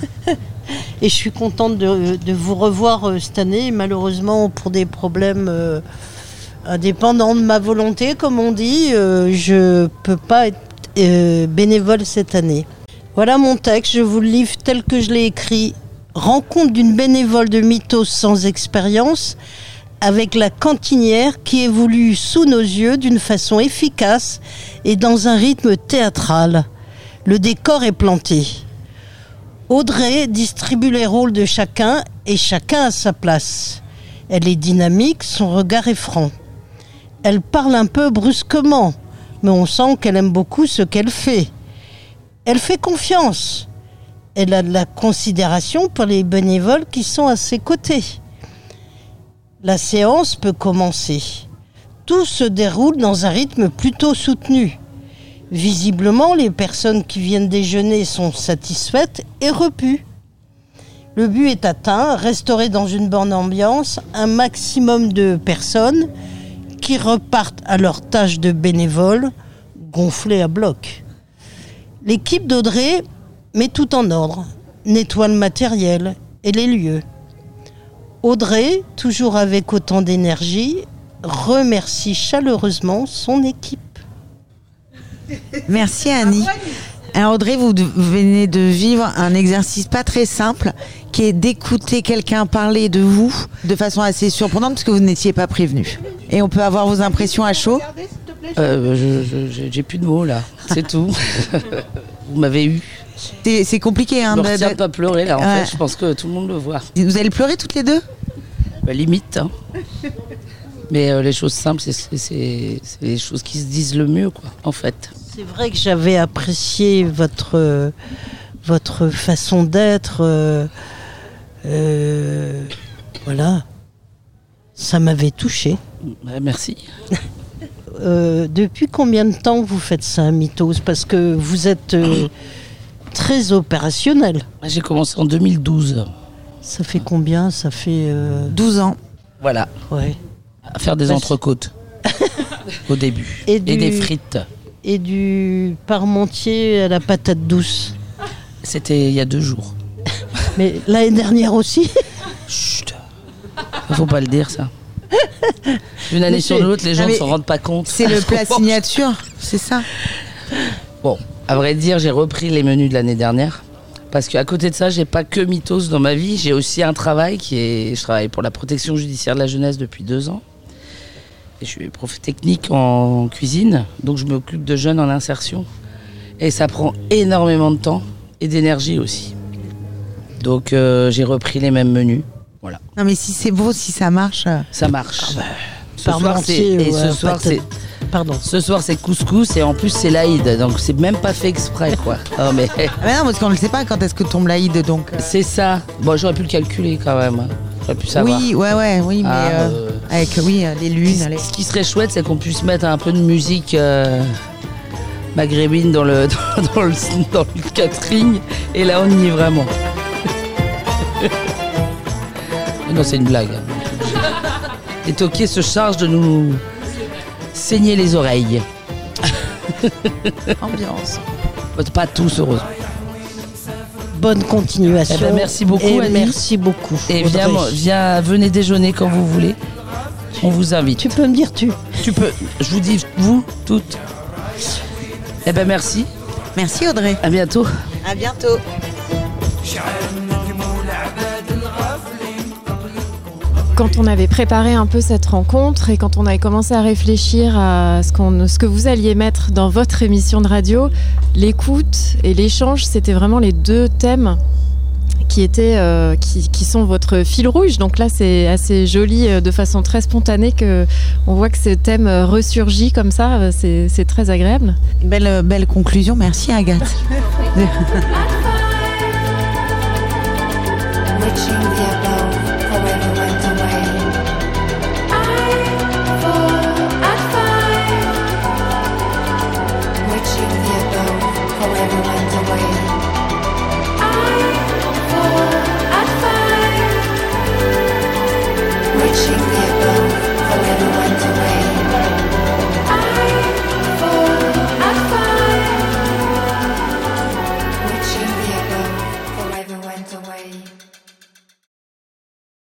[SPEAKER 10] Et je suis contente de vous revoir cette année. Malheureusement, pour des problèmes indépendants de ma volonté, comme on dit, je ne peux pas être bénévole cette année. Voilà mon texte, je vous le livre tel que je l'ai écrit. Rencontre d'une bénévole de Mythos sans expérience avec la cantinière qui évolue sous nos yeux d'une façon efficace et dans un rythme théâtral. Le décor est planté. Audrey distribue les rôles de chacun et chacun à sa place. Elle est dynamique, son regard est franc. Elle parle un peu brusquement, mais on sent qu'elle aime beaucoup ce qu'elle fait. Elle fait confiance. Elle a de la considération pour les bénévoles qui sont à ses côtés. La séance peut commencer. Tout se déroule dans un rythme plutôt soutenu. Visiblement, les personnes qui viennent déjeuner sont satisfaites et repues. Le but est atteint, restaurer dans une bonne ambiance un maximum de personnes qui repartent à leur tâche de bénévoles, gonflées à bloc. L'équipe d'Audrey met tout en ordre, nettoie le matériel et les lieux. Audrey, toujours avec autant d'énergie, remercie chaleureusement son équipe.
[SPEAKER 12] Merci Annie. Alors Audrey, vous venez de vivre un exercice pas très simple qui est d'écouter quelqu'un parler de vous de façon assez surprenante parce que vous n'étiez pas prévenu. Et on peut avoir vos impressions à chaud.
[SPEAKER 17] J'ai plus de mots là, c'est tout. Vous m'avez eu.
[SPEAKER 12] C'est compliqué.
[SPEAKER 17] Je me retiens pas pleurer là, en fait, je pense que tout le monde le voit.
[SPEAKER 12] Vous allez pleurer toutes les deux ?
[SPEAKER 17] Limite. Hein. Mais les choses simples, c'est les choses qui se disent le mieux, quoi, en fait.
[SPEAKER 10] C'est vrai que j'avais apprécié votre façon d'être. Voilà. Ça m'avait touchée.
[SPEAKER 17] Merci.
[SPEAKER 10] Depuis combien de temps vous faites ça, Mythos? Parce que vous êtes très opérationnel.
[SPEAKER 17] J'ai commencé en 2012.
[SPEAKER 10] Ça fait combien? Ça fait
[SPEAKER 12] 12 ans.
[SPEAKER 17] Voilà.
[SPEAKER 10] Ouais.
[SPEAKER 17] À faire des entrecôtes. Au début. Et des frites.
[SPEAKER 10] Et du parmentier à la patate douce.
[SPEAKER 17] C'était il y a 2 jours.
[SPEAKER 10] Mais l'année dernière aussi.
[SPEAKER 17] Chut. Faut pas le dire, ça. Une année sur l'autre, les gens ne s'en rendent pas compte.
[SPEAKER 12] C'est le plat signature, c'est ça?
[SPEAKER 17] Bon, à vrai dire, j'ai repris les menus de l'année dernière. Parce qu'à côté de ça, j'ai pas que Mythos dans ma vie. J'ai aussi un travail je travaille pour la protection judiciaire de la jeunesse depuis 2 ans. Et je suis prof technique en cuisine. Donc je m'occupe de jeunes en insertion. Et ça prend énormément de temps et d'énergie aussi. Donc j'ai repris les mêmes menus. Voilà.
[SPEAKER 12] Non mais si c'est beau, si ça marche...
[SPEAKER 17] Ça marche. Ce soir c'est couscous et en plus c'est l'Aïd, donc c'est même pas fait exprès quoi.
[SPEAKER 12] Oh, mais non, parce qu'on ne sait pas quand est-ce que tombe l'Aïd, donc...
[SPEAKER 17] C'est ça. Bon, j'aurais pu le calculer quand même. J'aurais pu savoir.
[SPEAKER 12] Oui, mais avec les lunes...
[SPEAKER 17] Ce qui serait chouette, c'est qu'on puisse mettre un peu de musique maghrébine dans le catering, et là on y est vraiment. Non, c'est une blague. Et Tokié se charge de nous saigner les oreilles.
[SPEAKER 12] Ambiance.
[SPEAKER 17] Pas tous, heureusement.
[SPEAKER 10] Bonne continuation.
[SPEAKER 17] Eh ben, merci beaucoup, Annie.
[SPEAKER 10] Merci beaucoup.
[SPEAKER 17] Et venez déjeuner quand vous voulez. On vous invite.
[SPEAKER 10] Tu peux me dire tu.
[SPEAKER 17] Tu peux. Je vous dis vous, toutes. Eh ben merci.
[SPEAKER 12] Merci Audrey.
[SPEAKER 17] À bientôt.
[SPEAKER 12] À bientôt.
[SPEAKER 6] Quand on avait préparé un peu cette rencontre et quand on avait commencé à réfléchir à ce que vous alliez mettre dans votre émission de radio, l'écoute et l'échange, c'était vraiment les 2 thèmes qui sont votre fil rouge. Donc là, c'est assez joli, de façon très spontanée, on voit que ce thème ressurgit comme ça. C'est très agréable.
[SPEAKER 12] Belle conclusion. Merci Agathe.